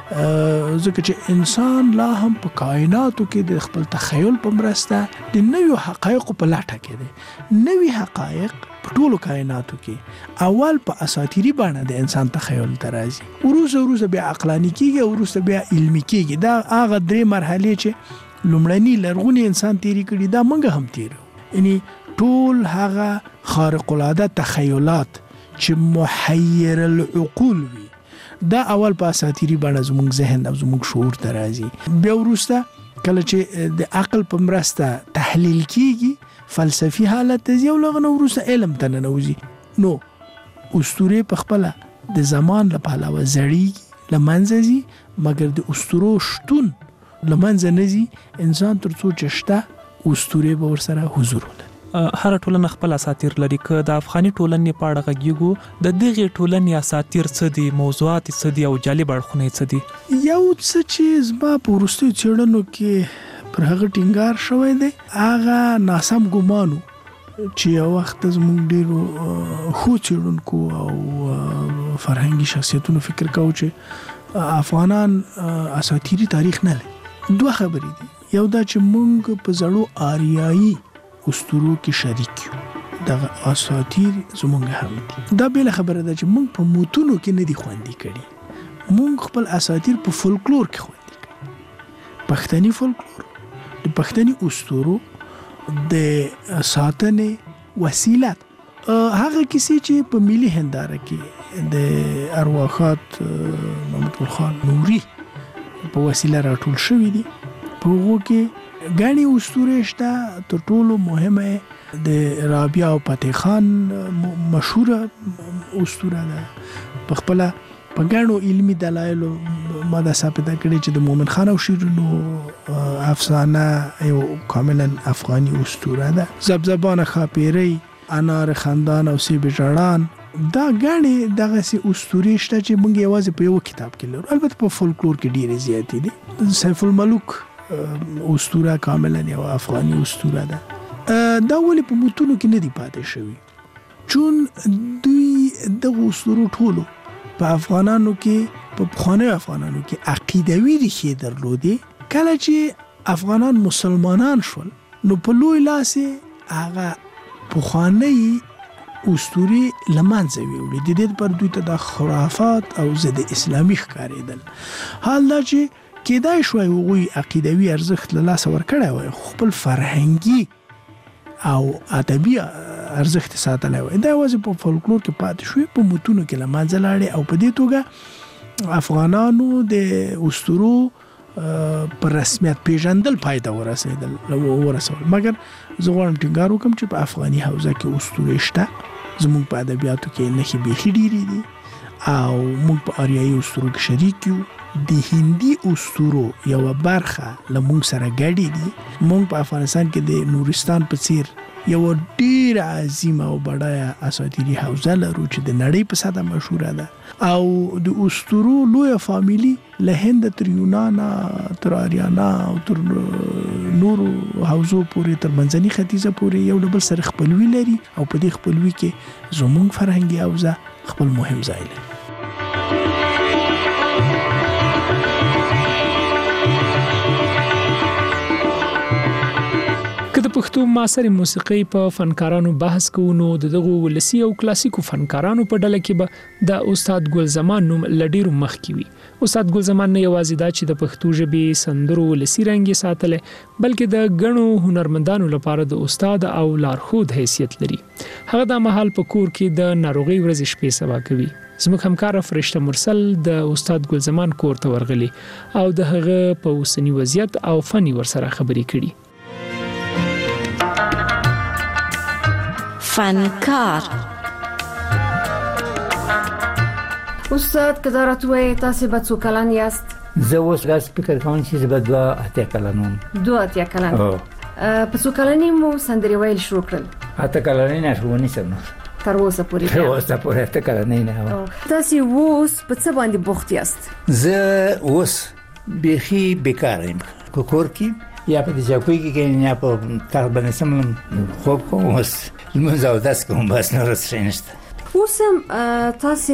ځکه چې انسان لا هم په کائناتو کې د خپل تخیل په مرسته د نویو حقایقو په لټه کې دی. نوي حقایق په ټولو کائناتو کې اول په اساطیري بڼه د انسان تخیل ته راځي، وروسته وروسته بیا عقلاني کېږي او وروسته بیا علمي کېږي. دا هغه درې مرحلې چې لومړني لرغوني انسان تیري کړي، دا موږ هم تیرو. یعنی ټول هغه خارق العاده تخیلات چې محیر العقول وي، دا اول په اساطیری باندې زموږ ذهن او زموږ شعور ته راځي. بیا وروسته کله چې د عقل په مرسته تحلیل کیږي، فلسفي حالت ته ځي او لغنه وروسته علم ته ننوځي. نو اسطورې په خپل د زمان له پلوه زړیږي، له منځه ځي، مګر د اسطورو شتون له منځه نه ځي. انسان تر څو چې شته، اسطورې به ورسره حضور ولري. هر ټولنه خپل اساطیر لري. که د افغاني ټولنې په اړه غږیږو، د دغې ټولنې اساطیر څه دي، موضوعات څه دي او جالب اړخونه څه دي؟ یو څه چې زما په وروستیو څېړنو کې پر هغه ټینګار شوی دی، هغه ناسم ګمانو چې یو وخت زموږ ډېرو ښو څېړونکو او فرهنګي شخصیتونو فکر کوو چې افغانان اساطیري تاریخ نه لري. دوه خبرې دي. یو دا چې موږ په زړو آریایي اسطورو کې شریک یو، دغه اساطیر زمونږ هم دي. دا بل خبره ده چې موږ په موتونو کې نه دي خوندي کړي، موږ خپل اساطیر په فولکلور کې خوندي کړي. پښتني فولکلور د پښتني اسطورو د ساتنې وسیله هغه کیسې چې په ملي هنداره کې د ارواښاد محمد ګل خان نوري په وسیله راټول شوي دي. په هغو کې ګڼې اسطورې شته. تر ټولو مهمه د رابعه او فتح خان مشهوره اسطوره ده. په خپل په ګڼو علمي دلایلو ما دا ثابته کړې چې د مومن خان او شیرینو افسانه یو کاملا افغاني اسطوره ده. زبزبان خاپیری، انار خندان او سیب ژړان دا غاڼې دغه سي اسطوري شته چې موږ یوازې په یو کتاب کې لرو. البته په فولکلور کې ډېرې زیاتې دي. سیف الملوک اسطوره کاملا یو افغاني اسطوره ده. دا ولې په متونو کې نه دی پاتې شوی؟ چون دوی دغه اسطورو ټولو په افغانانو کې په پخوانیو افغانانو کې عقیدوي ریښې درلودې. کله چې افغانان مسلمانان شول نو په لوی لاس هغه پخوانی اسطوري لمانځه ویوړي. د دې پر دوی ته د خرافات او ضد اسلامي ښکارېدل. حال دا چې کېدای شوی هغوی عقیدوي ارزښت له لاسه ورکړی وای، خپل فرهنګي او ادبي ارزښت ساتلی وای. دا یوازې په فولکلور کې پاتې شوی، په متونو کې له منځه لاړې او په دې توګه افغانانو د اسطورو پر رسمیت پیژندل پای ته ورسېدل ورسول. مګر زه غواړم ټینګار وکړم چې په افغاني حوزه کې اسطورې شته. زموږ په ادبیاتو کې نښې بیخي ډېرې دي او موږ په آریایي اسطورو کې شریک یو. د هندي اسطورو یوه برخه له موږ سره ګډې دي. موږ په افغانستان کې د نورستان په څیر یوه ډېره عظیمه او بډایه اساطیري حوزه لرو چې د نړۍ په سطحه مشهوره ده. او د اسطورو لویه فامیلي له هند تر یونانه تر آریانا او تر نورو حوزو پورې تر منځني ختیځه پورې یو له بل سره خپلوي لري او په دې خپلوي کې زموږ فرهنګي حوزه خپل مهم ځای لري. که د پښتو معاصرې موسیقۍ په فنکارانو بحث کوو نو دغه ولسی او کلاسیکو فنکارانو په ډله کې به د استاد ګل زمان نوم لډیرو مخکې وي. استاد ګل زمان نه یوازې دا چې د پښتو ژبې سندرو ولسی رنګ ساتلې بلکې د غنو هنرمندانو لپاره د استاد او لارښود حیثیت لري. هغه د مهال په کور کې د ناروغي ورځې شپې سبا کوي. زموږ همکار فرشته مرسل د استاد ګل زمان کور ته ورغلی او د هغه په اوسنی وضعیت او فني ورسره خبرې کړي. فنکار استاد که دارت وی تاسو به څو کلن یاست؟ زه اوس غواړم فکر کوم چې زه به دوه اتیا کلن وم. دوه اتیا کلن. په څو کلنۍ مو سندرې ویل شروع کړل؟ اته کلنۍ نه ښوونې سم نو. تر اوسه پورې. تر اوسه پورې اته کلنۍ نه. تاسو اوس په څه باندې بوخت یاست؟ زه اوس بیخي بیکار یم. په کور کې یا په ځاکوي کې یا په تخت باندې سم خوب کوم. اوس لمونځ او داس کوم بس نور څه نشته. اوس هم تاسو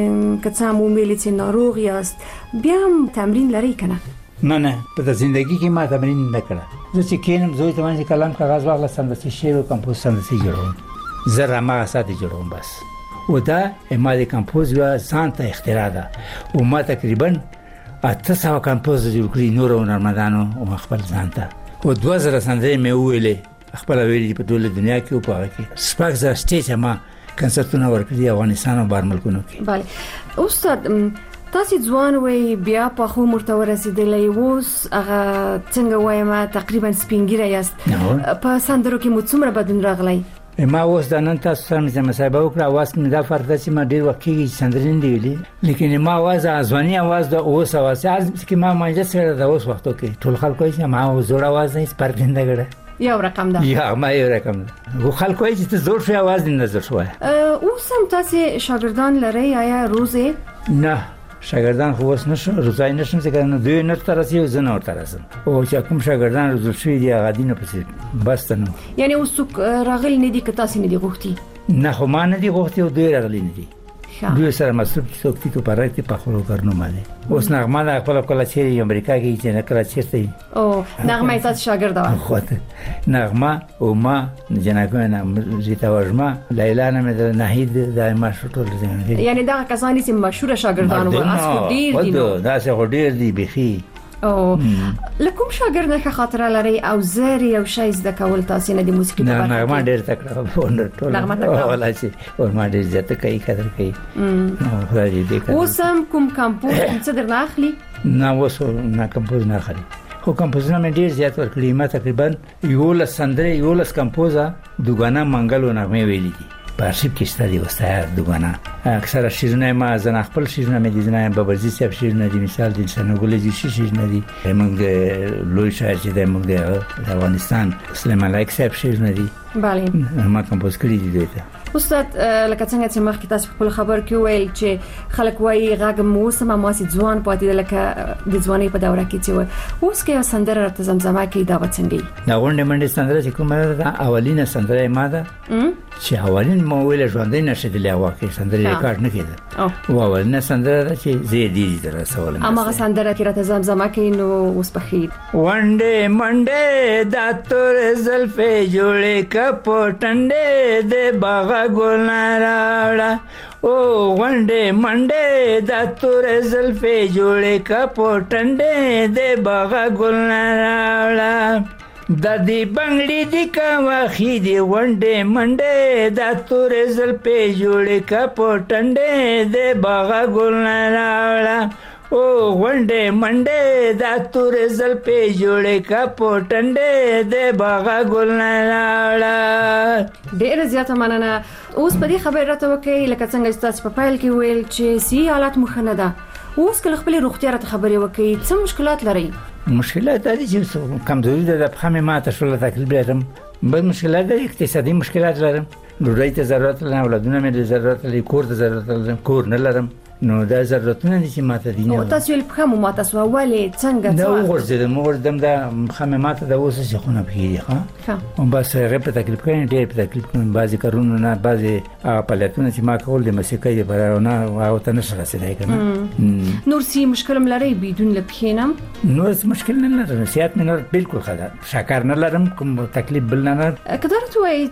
که څه هم ویلي چې ناروغ یاست بیا هم تمرین لرئ که نه؟ نه نه په زندگی کې ما تمرین نه کړه. زه چې کینم زوی ته باندې کلام کاغذ واخله سمدستي شعر او کمپوز سمدستي جوړوم. زه رامغه ساتي جوړوم بس. او دا ما د کمپوز یوه ځان ته اختراع ده او ما تقریبا اته سوه کمپوز جوړ کړي نورو هنرمندانو او خپل ځان ته. او دوه زره سندرې مې وویلې خپل ویلي په ټوله دنیا کې او په هغه کې شپږ زره سټیج ما کنسرتونه ورکړي افغانستان او بهر ملکونو کې. بله استاد تاسو ځوان وای بیا په خو مرته ورسېدلې اوس هغه څنګه وایم تقریبا سپینګیره یاست. په سندرو کې مو څومره بدلون راغلی؟ ما اوس د نن تاسو سره مې مصاحبه وکړه. اواز مې دا فرق ده چې ما ډېر وخت کېږي چې سندرې نه دي ویلي لیکن ما اواز ځواني اواز د اوس اواز چې ما مانجه سره د اوس وختو کې ټول خلک وایي چې ما زوړ اواز نه هیڅ فرق نه ګړه. یو رقم ده. یا ما یو رقم ده. خو خلک وایي چې ته زوړ شوی اواز دې نه زوړ شوی. اوس هم تاسو شاګردان لرئ آیا روزه؟ نه شاګردان خو اوس نشم روزای نشم ځکه نو دوی نه تر رسي زه نه ورته رسم. او چې کوم شاګردان روزل شوي دي هغه دي نه پسې بس نو. یعنی اوس څوک راغلي نه دي که تاسو نه دي غوښتي؟ نه خو ما نه دي غوښتي او دوی راغلي نه دي. دوی سره مصروف څوک دي که په راځي په خپلو کارونو باندې. اوس نغمه ده خپله کله چیرې امریکا کې چې نه کله چېرته وي. او نغمه یې تاسو شاګرده وه؟ خواته نغمه او ما جناکونه ریتا وژما لیلا نه مې د ناهید دا ما شو ټول. یعنی دغه کسان دي چې مشهوره شاګردان وو اصل ډېر دي. نو داسې خو ډېر دي بیخي. او لکه شاګرد نه خاطر لري او زری او شای زده کول تاسو نه د موسیقي په برخه نه ما ډېر تکړه وندر ټول ولا چې او ما ډېر زیات کوي قدر کوي. نو خدای دې کوي. اوس هم کوم کمپوز څه درنه اخلي؟ نه اوس نه کمپوز نه اخلي. خو کمپوزونه مې ډېر زیات ورکړي. ما تقریبا یولس سندرې یولس کمپوزه دوګانا منګل او نغمې ویلي دي په ارشیف کې شته دی وسایل دوغانا اکثره شیرونه ما زنه خپل شیرونه مې دي زنه بابرزي صاحب شیرونه دي مثال دي سنغول دي شیرونه دي موږ لوی شاعر چې د موږ د افغانستان سلیمان لایق صاحب شیرونه دي bale ما کمپوز کړی دي دوی استاد لکه څنګه چې مخکې تاسو په خبر کې ویل چې خلک وایي غږ موسم ما سي ځوان پاتې لکه د ځواني په دوره کې چې اوس کې سندره راته زمزمه کې دا وڅنګي دا غونډه منډه سندره چې کومه ده اولینه سندره ما ده چې اولین مو ویل ژوندۍ نشه د لاواکې سندره ریکارډ نه کېده او اولینه سندره ده چې زیدي دي رسول اما سندره کې راته زمزمه کې نو اوس بخیر وانډه منډه د تور زلفې جوړې کپټنډه د باغ ګلنا راړه او وانډه منډه د تور زلفې جوړې کپټنډه د باغ ګلنا راړه د دې بنگړې د کاوخې دی وانډه منډه د تور زلفې جوړې کپټنډه د باغ ګلنا راړه او وانډه منډه د تور زلفې جوړې کپټنډه د باغ ګلنا راړه ډېر زیاته مننه اوس په دې خبره راته وکړئ لکه څنګه چې تاسو په پایل کې ویل چې سی حالات مخنه ده اوس کله خپل روغتیا راته خبرې وکړئ څه مشکلات لري مشکلات دي چې کمزوري ده د فهمه ماته شول تکلیف لرم بل مشکلات دي اقتصادي مشکلات لرم ډوډۍ ته ضرورت لرم اولادونه مې ضرورت لري کور ته ضرورت لرم کور نه لرم نو دا ضرورتونه دي چې ماته دي نو تاسو یې په کومه ماته سو ولې څنګه څه نو ورزیدم ورزیدم دا خمه ماته دا اوس څه خونه پیږي ها او بس رپ تکلیف کوي ډېر په تکلیف کوي بعضی کارونه نه بعضی پالیتونه چې ما کول د موسیقۍ لپاره نه او ته نشه رسیدای کنه نور سی مشکل ملري بدون لپخینم نور مشکل نه لرم صحت مې نور بالکل خدا شکر نه لرم کوم تکلیف بل نه لرم قدرت وایي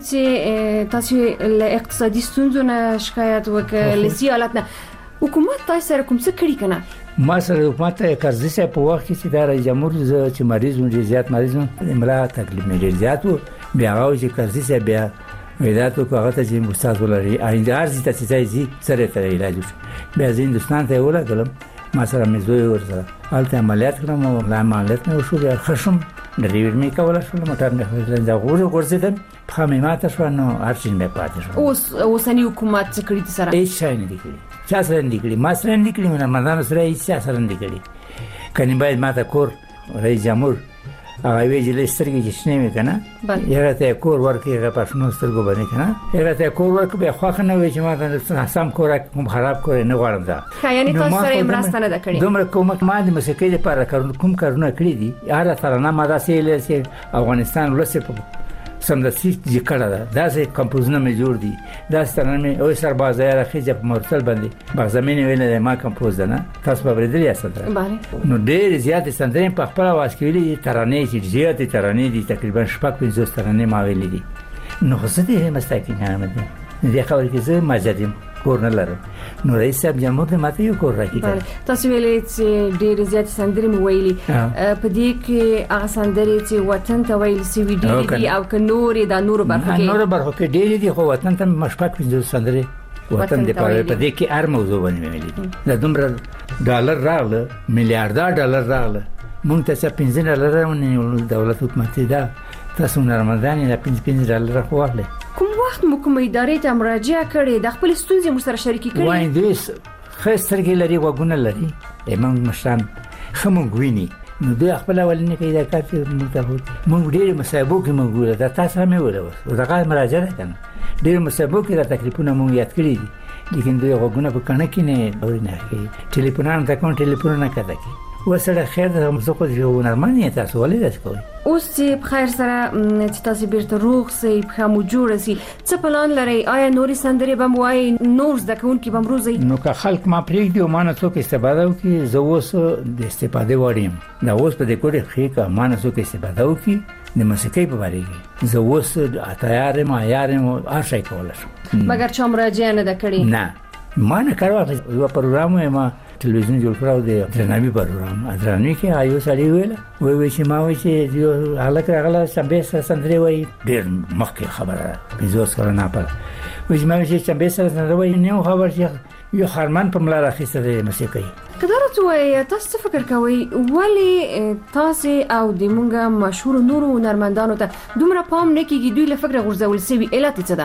چې تاسو له اقتصادي ستونزو نه شکایت وکړ لسی حالت نه حکومت تاسو سره کوم څه کړی کنه ما سره حکومت قرضې سه په وخت کې چې دا رئیس جمهور چې مریض مو زیات مریض امرا تکلیف مې زیات بیا هغه چې قرضې سه بیا ویداتو کو هغه چې استاد ولري آینده ارزي ته چې سره ته علاج بیا زه هندستان ته ولاګلم ما سره مې زوی ورسره حالت عملیات کړم او لا عملیات مې وشو بیا خشم ډریور مې کوله شو موټر مې خپل ځای غوړ ورزیدم په مې ماته شو نو ارشین مې پاتې شو اوس اوسنی حکومت څه کړی سره هیڅ شي نه کړی چا سره نه کړی ما سره نه کړی مې رمضان سره هیڅ سره نه کړی کني باید ماته کور رئیس جمهور هغه وی چې لسترګې چې شنه مې کنه یاره ته کور ورکې هغه پښنو سترګو باندې کنه یاره ته کور ورکې به خوښ نه وي چې ما سم کور کوم خراب کور نه غواړم دا یعنی تاسو سره مرسته نه کړی دومره کوم ما د موسیقۍ لپاره کوم کارونه کړی دي هغه ترانه ما داسې لسی افغانستان ولسه سمدسي ذکر ده دا سه کمپوزونه مې جوړ دي دا ستنه مې او سر بازار راخي چې په مرتل باندې بغزمین ویل ما کمپوز نه تاسو په بریدل یا ستره نو ډېر زیات سندرې په خپل आवाज کې ویلي ترانې چې زیات ترانې دي تقریبا شپږ پنځه ترانې ما ویلي دي نو خو دې مستقیم نه مده دې خبر کې زه ماجدم کور نه لرم نو رئیس صاحب جمهور دې ماته یو کور راکړي تاسو ویلې چې ډېر زیات سندرې مو ویلي په دې کې هغه سندرې چې وطن ته ویل سی وی ډي او ک نور دا نور برخه کې نور برخه کې ډېر دي خو وطن ته مشپک پنځه سندرې وطن دې په دې کې هر موضوع باندې ویلي دا دومره ډالر راغله میلیارډ ډالر راغله مونږ ته څه پنځه ډالر ونه دولت حکومت دا تاسو نه رمضان نه پنځه پنځه ډالر خواله کوم وخت مو کوم ادارې ته مراجعه کړې د خپل ستونزې مو سره شریکې کړې وای دې خسترګې لري وګونه لري امام مشان خمون غویني نو دوی خپل اولنې کې دا کافي متفاوت مونږ ډېر مسابقو کې مونږ دا تاسو هم ویل دا غا مراجعه کنه ډېر مسابقو کې دا تکلیفونه مونږ یاد کړی دي لیکن دوی وګونه په کنه کې نه اورینه کې ټلیفونان ته کوم ټلیفون نه کړی وسره خیر د مزقو جو نرمانه تاسو ولې داس کوي اوس چې بخیر سره چې تاسو بیرته روغ سي په مو جوړ سي څه پلان لري آیا نوري سندري بم وای نور ځکون کې بم روزي نو که خلک ما پرېږ دی مانه څوک استفاده وکي زه اوس د استفاده وړم دا اوس په دې کوډه خې کا مانه څوک استفاده وکي د موسیقۍ په اړه کې زه اوس اتیار ما یار مو هر شي کولای مګر چې مراجعه نه کړی نه ما نه کړو یو پروګرام ما ټلویزیون جوړ کړو د درنامي پروګرام درنامي کې آیو سړی ویل وای وای چې ما وای چې یو حالک راغله سمبه سندري وای ډیر مخکې خبره بيزو سره نه پاره وای چې ما وای چې سمبه سندري وای نو خبر چې یو خرمن په ملا راخیسته د موسیقۍ قدرت وای تاسو فکر کوي ولی تاسو او د مونږه مشهور نورو نرمندانو ته دومره پام نه کیږي دوی له فکر غورځول سوي علت څه ده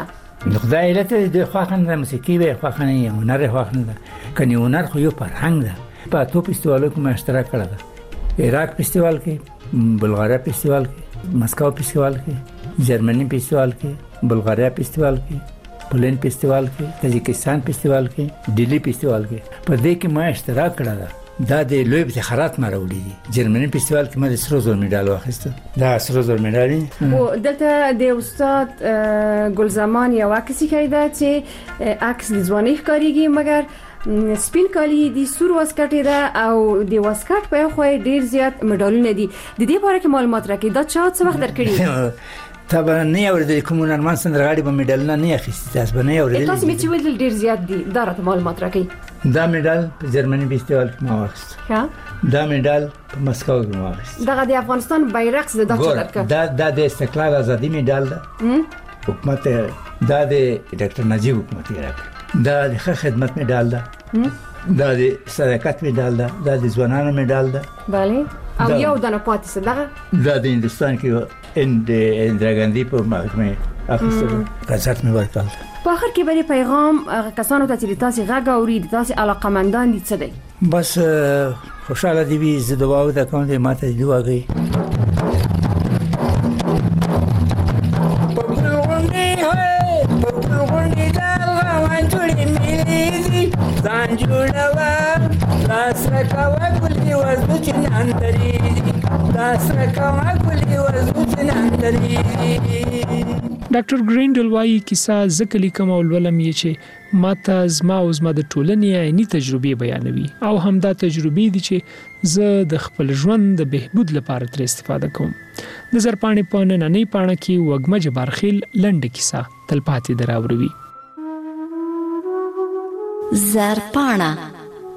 نو خدای علت د خواخن د موسیقي به خواخن یو هنر خواخن ده کني هنر خو یو فرهنګ ده. په تو فستیوالو کې ما اشتراک کړی ده، عراق فستیوال کې، بلغاریا فستیوال کې، مسکو فستیوال کې، جرمني فستیوال کې، بلغاریا فستیوال کې، پولند فستیوال کې، تاجکستان فستیوال کې، ډیلی فستیوال کې. په دې کې ما اشتراک کړی ده. دا د لوی افتخارات ما راوړي دي. جرمني فستیوال کې ما د سرو زر میډال واخیسته. دا سرو زر میډال او دلته د استاد ګلزمان یو عکس کوي دا چې عکس د ځواني ښکاریږي، مګر سپین کالی د سور واسکټ ده او د واسکټ په خو ډیر زیات میډالونه دي. د دې باره کې معلومات راکړئ. دا چا څه وخت درکړي؟ طبعا نه اوریدل کوم نرمان سندرغاړي به میډال نه اخیستي. تاسو به نه اوریدل. تاسو می چې ویل ډیر زیات دي. دا راته معلومات راکړئ. دا میډال په جرمني فستیوال کې ما واخیست. ها دا میډال په مسکو کې ما واخیست. دا د افغانستان بیرغ څخه د چا درکړ؟ دا دا د استقلال ازادي میډال ده. حکومت دا د ډاکټر نجیب حکومت یې راکړ. دا د خدمت میډال ده. دا د صداقت میډال ده. دا د ځوانانو میډال ده. bale او یو دنه پاتې صدقه. دا د هندستان کې اند اندرا ګاندھی په محکمه اخیستل قضات مې ورکړل. په اخر کې به پیغام کسانو ته چې تاسو غږ اوري د تاسو علاقمندان دي څه دی؟ بس خوشاله دي وي. زه دعا وکړم چې ماته دعا کوي. ډاکټر ګرینډل وايي کیسه ځکه لیکم او ولوم یې چې ماته زما او زما د ټولنې عیني تجربې بیانوي او همدا تجربې دي چې زه د خپل ژوند د بهبود لپاره تر استفاده کوم. د زرپاڼې په نننۍ پاڼه کې وګمج بارخیل لنډه کیسه تلپاتې دراوروي. زرپاڼه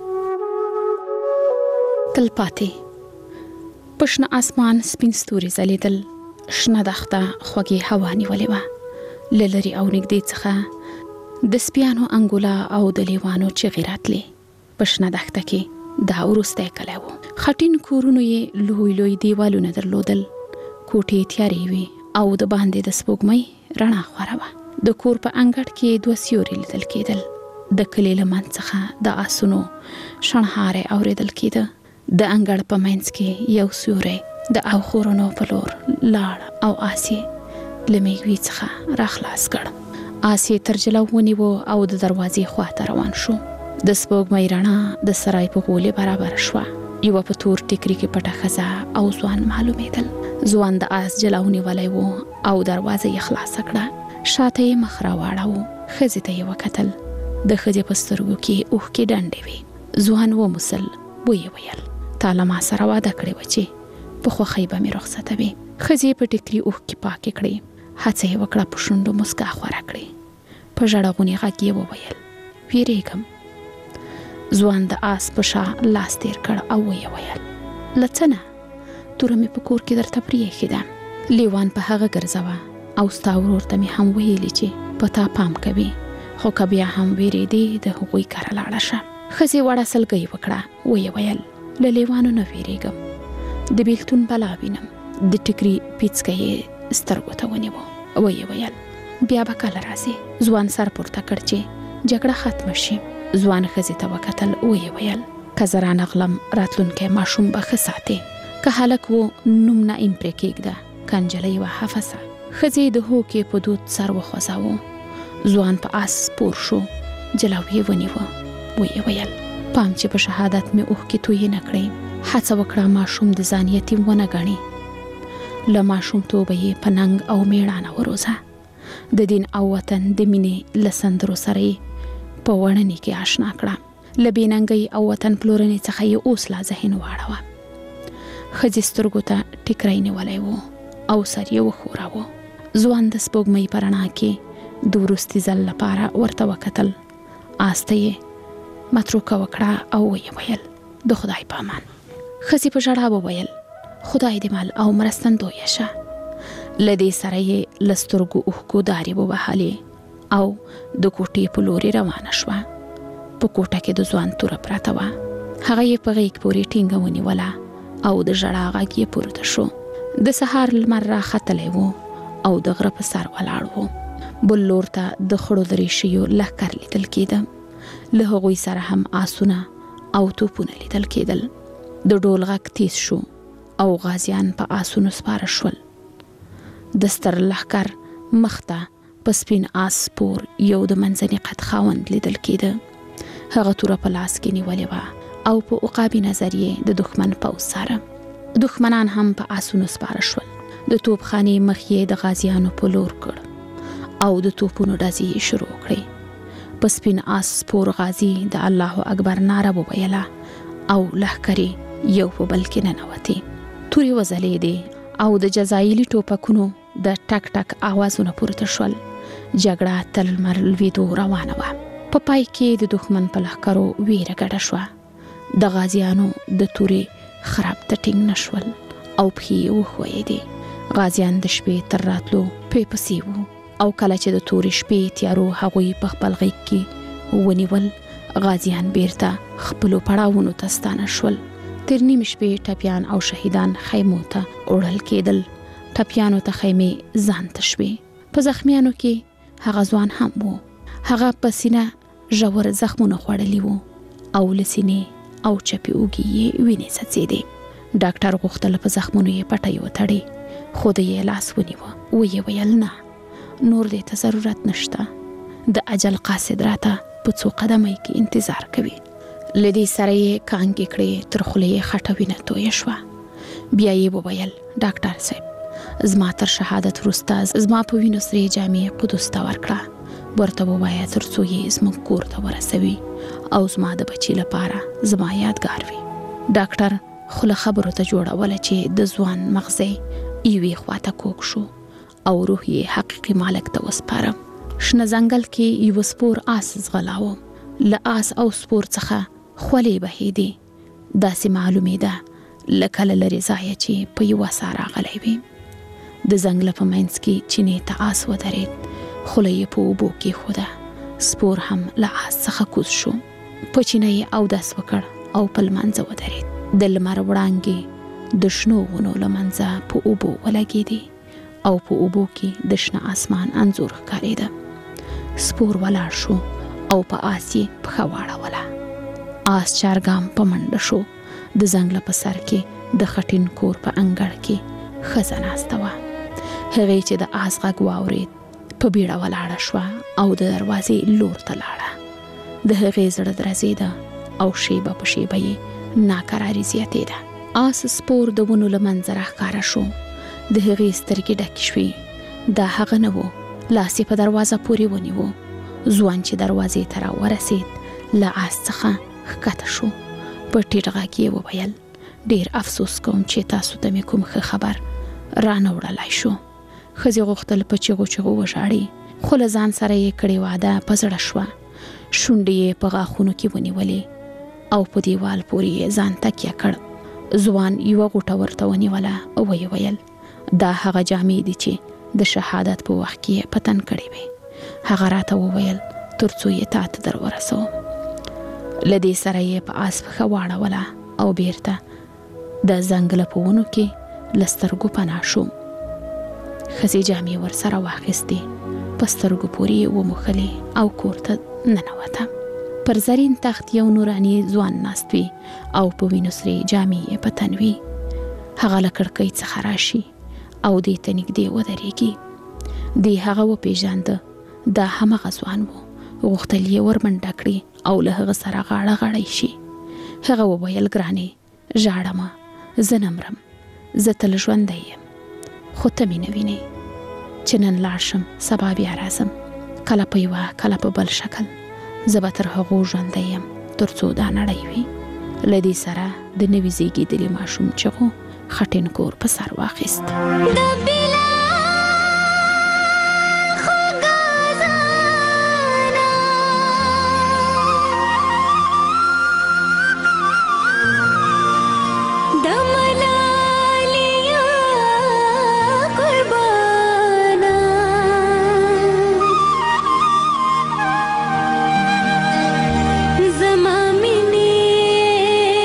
تلپاتې. پښنه اسمان سپین ستوري ځلېدل، شنه دښته خوږې هوا نیولې وه. له لرې او نږدې څخه د سپیانو انګولا او د لیوانو چغې راتلې. په شنه دښته کې دا وروستی کلی و. خټین کورونو یې لوی لوی دیوالونه درلودل. کوټې تیارې وې او د باندې د سپوږمۍ رڼا خوره وه. د کور په انګړ کې دوه سیوري لیدل کېدل. د کلي له منځ څخه د آسونو شڼهاری اورېدل کېده. د انګړ په منځ کې یو سیوری د اوخورونو په لور لاړ او آس یې له میږوي څخه راخلاص کړ. آس یې تر جلو ونیو او د دروازې خواته روان شو. د سپوږمۍ رڼا د سرای په غولې برابر شوه. یوه په تور ټیکري کې پټه ښځه او ځوان معلومېدل. ځوان د آس جلو نیولی و او دروازه یې خلاصه کړه. شاته یې مخ راواړاوه. ښځې ته یې وکتل. د ښځې په سترګو کې اوښکې ډنډې وې. ځوان وموسل. ویې ویل تا له ما سره واده کړې وه چې په خوښۍ به مې رخصتوي. ښځې په ټیکري اوښکې پاکې کړې. هڅه یې وکړه په شونډو مسکا خوره کړې. په ژړغوني غږ یې وویل ویرېږم. ځوان د آس په شا لاس تیر کړ او ویې ویل له څه نه، توره مې په کور کې درته پرېښې ده. لیوان په هغه ګرځوه او ستا ورور ته مې هم ویلي چې په تا پام کوي، خو که بیا هم ویرېدې د هغوی کره لاړه شه. ښځې وړه سلګۍ وکړه. ویې ویل له لیوانو نه ویرېږم. د بیلتون بلا وینم. د ټیکري پیڅکه یې سترګو ته ونیو. ویې ویل بیا به کله راځې؟ ځوان سر پورته کړ چې جګړه ختمه شي. ځوان ښځې ته وکتل. ویې ویل که زه رانغلم راتلونکی ماشوم به ښه ساتې. که هلک و نوم نه یم پرې کېږده، که نجلۍ وه حفظه. ښځې د هوکې په دود سر وخوځاوه. ځوان په آس سپور شو. جلو یې ونیوه. ویې ویل پام چې په شهادت مې اوښکې تویې نه کړې. هڅه وکړه ماشوم د ځان یتیم ونه ګڼي. له ماشومتوبه یې په ننګ او میړانه وروزه. د دین او وطن د مینې له سندرو سره یې په وړنې کې آشنا کړه. له بېننګۍ او وطن پلورنې څخه یې اوس لا ذهن واړوه. ښځې سترګو ته ټیکری نیولی و او سر یې وښوراوه. ځوان د سپوږمۍ په رڼا کې د وروستي ځل لپاره ورته وکتل. آس ته یې متروکه وکړه او ویې ویل د خدای په امان. ښځې په ژړا وویل خدای دې مل او مرستندویه شه. له دې سره یې له سترګو اوښکو دارې ووهلې او د کوټې په لورې روانه شوه. په کوټه کې د ځوان توره پرته وه. هغه یې په غېږ پورې ټینګه ونیوله او د ژړا غږ یې پورته شو. د سهار لمر راختلی و او د غره په سر ولاړ و. بل لور ته د خړو دریشیو لښکر لیدل کېده. له هغوی سره هم آسونه او توپونه لیدل کېدل. د ډول غږ تیز شو او غازیان په آسونو سپاره شول. د ستر لښکر مخته په سپین آس سپور یو د منځني قد خاوند لیدل کېده. هغه توره په لاس کې نیولې وه او په عقابي نظر یې د دښمن پوځ څاره. دښمنان هم په آسونو سپاره شول. د توپخانې مخ یې د غازیانو په لور کړ او د توپونو ډزې یې شروع کړې. په سپین آس سپور غازي د الله اکبر ناره وویله او لښکرې یو په بل کې ننوتې. تورې وځلېدې او د جزایلي ټوپکونو د ټک ټک آوازونه پورته شول. جګړه تل لمر لوېدو روانه وه. په پای کې د دښمن په لښکرو ویره ګډه شوه. د غازیانو د تورې خراب ته ټینګ نه شول او پښې یې وښویېدې. غازیان د شپې تر راتلو پې پسې وو او کله چې د تورې شپې تیارو هغوی په خپل غېږ کې ونیول، غازیان بیرته خپلو پړاوونو ته ستانه شول. تر نیم شپې ټپیان او شهیدان خیمو ته وړل کېدل. ټپیانو ته خیمې ځان ته شوې. په زخمیانو کې هغه ځوان هم وو. هغه په سینه ژور زخمونه خوړلي وو او له سینې او چپې اوږې یې وینې څڅېدې. ډاکټر غوښتل په زخمونو یې پټۍ وتړي، خو د یې لاس ونیوه. ویې ویل نه، نور دې ته ضرورت نشته. د اجل قاصد راته په څو قدمۍ کې انتظار کوي. له دې سره یې کانګې کړې، تر خولې یې خټه وینه تویه شوه. بیا یې وویل ډاکټر صاحب، زما تر شهادت وروسته زما په وینو سرې جامې قدس ته ورکړه. ورته ووایه تر څو یې زموږ کور ته ورسوي او زما د بچي لپاره زما یادګار وي. ډاکټر خو له خبرو ته جوړوله چې د ځوان مغزی یوې خواته کوږ شو او روح یې حقیقي مالک ته وسپاره. شنه ځنګل کې یو سپور آس ځغلاوه. له آس او سپور څخه خولې بهېدې. داسې معلومېده لکه له لرې ځایه چې په یوه سا راغلی وي. د ځنګله په منځ کې چینې ته آس ودرېد. خوله یې په اوبو کېښوده. سپور هم له آس څخه کوز شو. په چینه یې اودس وکړ او په لمانځه ودرېد. د لمر وړانګې د شنو ونو له منځه په اوبو ولګېدې او په اوبو کې د شنه اسمان انځور ښکارېده. سپور ولاړ شو او په آس یې پښه واړوله. آس چارګام په منډه شو. د ځنګله په سر کې د خټین کور په انګړ کې ښځه ناسته وه. هغې چې د آس غږ واورېد، په بیړه ولاړه شوه او د دروازې لور ته لاړه. د هغې زړه درزېده او شیبه په شیبه یې ناکراري زیاتېده. آس سپور د ونو له منځه راښکاره شو. د هغې سترګې ډکې شوې. دا هغه نه و. لاس یې په دروازه پورې ونیو. ځوان چې دروازې ته راورسېد له آس څخه ښکته شو. په ټیټ غږ یې وویل ډېر افسوس کوم چې تاسو ته مې کوم ښه خبر رانه وړلی شو. ښځې غوښتل په چیغو چیغو وژاړي، خو له ځان سره یې کړې واده په زړه شوه. شونډې یې په غاښونو کې ونیولې او په دیوال پورې یې ځان تکیه کړ. ځوان یوه غوټه ورته ونیوله او ویې ویل دا هغه جامې دي چې د شهادت په وخت کې یې په تن کړې وې. هغه راته وویل تر څو یې تا ته در ورسوم. له دې سره یې په آس پښه واړوله او بیرته د ځنګله په ونو کې له سترګو پناه شو. ښځې جامې ورسره واخیستې، په سترګو پورې یې وموښلې او کور ته ننوته. پر زرین تخت یو نوراني ځوان ناست وي او په وینو سرې جامې یې په تن وي. هغه له کړکۍ څخه راشي او دې ته نږدې ودرېږي. دې هغه وپېژانده، دا همغه ځوان و. غوښتل یې ورمنډه کړي او له هغه سره غاړه غړی شي. هغه وویل ګرانې ژاړه مه، زه نه مرم، زه تل ژوندی یم، خو ته مې نه وینې چې نن لاړ شم سبا بیا راځم، کله په یوه کله په بل شکل. زه به تر هغو ژوندی یم تر څو دا نړۍ وي. له دې سره د نوي زیږېدلي ماشوم چغو خټین کور په سر واخیست.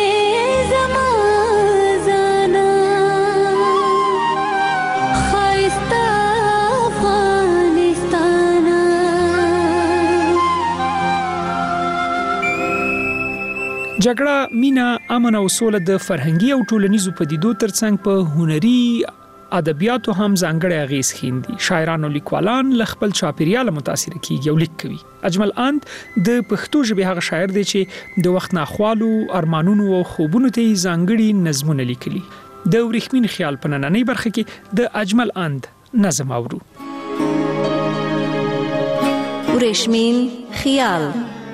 خایست جګړه، مینا، امن او سوله د فرهنګي او ټولنیزو پدیدو ترڅنګ په هنري ادبیاتو هم ځانګړی اغیز ښیندي. شاعران او لیکوالان له خپل چاپیریال متاثر کیږي او لیک کوي. اجمل اند د پښتو ژبې هغه شاعر دی چې د وخت ناخوالو، ارمانونو او خوبونو ته ځانګړي نظمونه لیکلي. د ورېښمین خیال په نننۍ برخه کې د اجمل اند نظم اورو. ورېښمین خیال.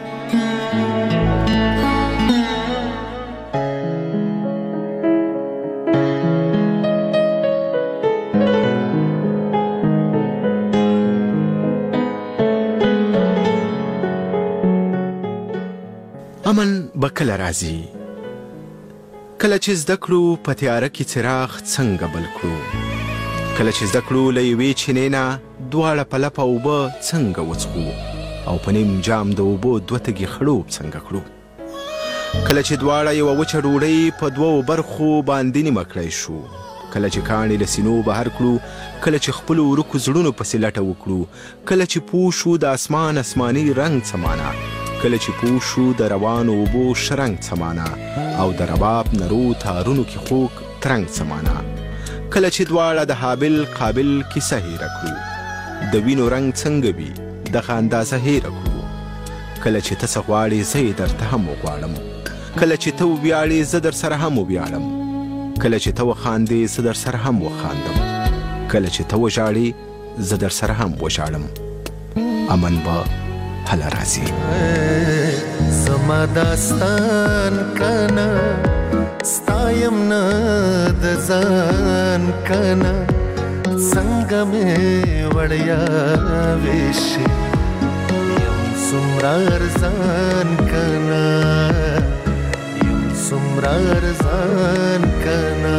امن به کله راځي، کله چې زده کړو په تیاره کې څراغ څنګه بل کړو، کله چې زده کړو له یوې چینې نه دواړه په لپه اوبه څنګه وڅښو او په نیم جام د اوبو دوه تږي خړوب څنګه کړو، کله چې دواړه یوه وچه ډوډۍ په دوو برخو باندې نیمه کړی شو، کله چې کاڼي له سینو بهر کړو، کله چې خپلو ورکو زړونو پسې لټه وکړو، کله چې پوه شو د اسمان اسماني رنګ څه معنا، کله چې پوه شو د روانو اوبو شرنګ څه معنا او د رباب نرو تارونو کې خوږ ترنګ څه معنا، کله چې دواړه د حابل قابل کیسه هیره کړو، د وینو رنګ څنګه وي دغه اندازه هیره کړو، کله چې ته څه غواړې زه یې درته هم وغواړم، کله چې ته وویاړې زه در سره هم وویاړم، کله چې ته وخاندې زه در سره هم وخاندم، کله چې ته وژاړې زه در سره هم وژاړم. امن به هله راځي. زما داستان کنا ستایم نه د ځان کنا څنګه مې وړیا ویشي یم څومره ارزان کنا یم څومره ارزان کنا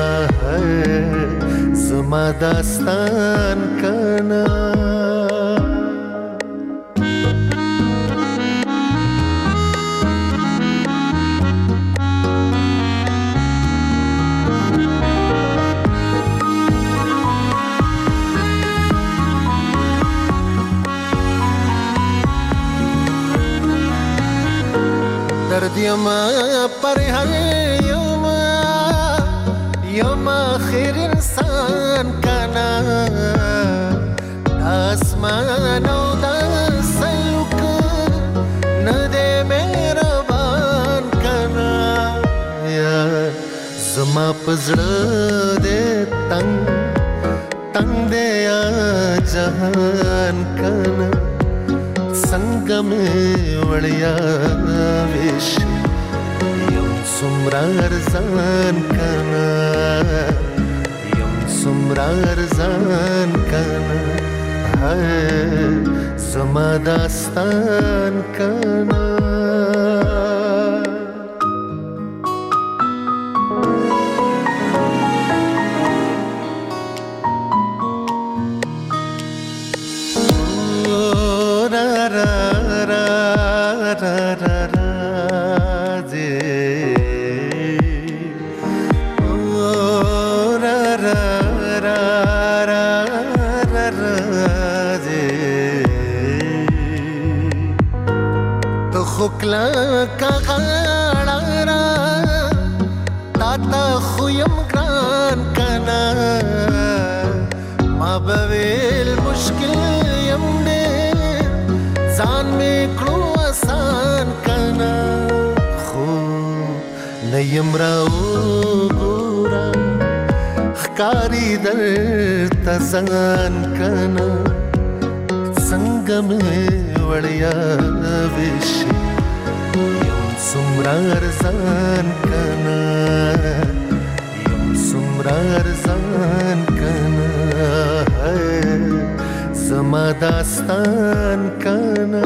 زما داستان کنا. درد یما پر هر یما یما آخر انسان کنا آسمان او د سلوک نده مهربان کنا یا زما پزړه دې تنگ تنگ دې یا جهان کنا څنګه مې وړیا ویشي یم څومره ارزان کنا یم څومره ارزان کنا زما داستان کنا. خکلا کا غاړه را تا تا خو یم ګران کنا ما بویل مشکل یم دې ځان مې کړو آسان کنا خو نه یم راوګورا ښکاري درته ځان کنا څنګه مې وړیا ویشي یم څومره ارزان کنا یم څومره ارزان کنا زما داستان کنا.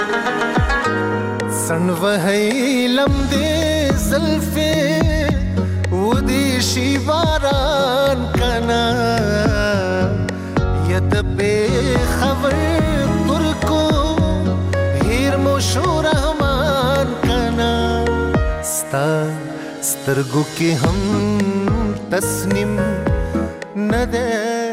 سن وهی لمدې زلفې دیشی باران کنا ید بے خبر ترکو هیر موشو رحمان کنا ستا سترگو کی ہم تسنیم ندے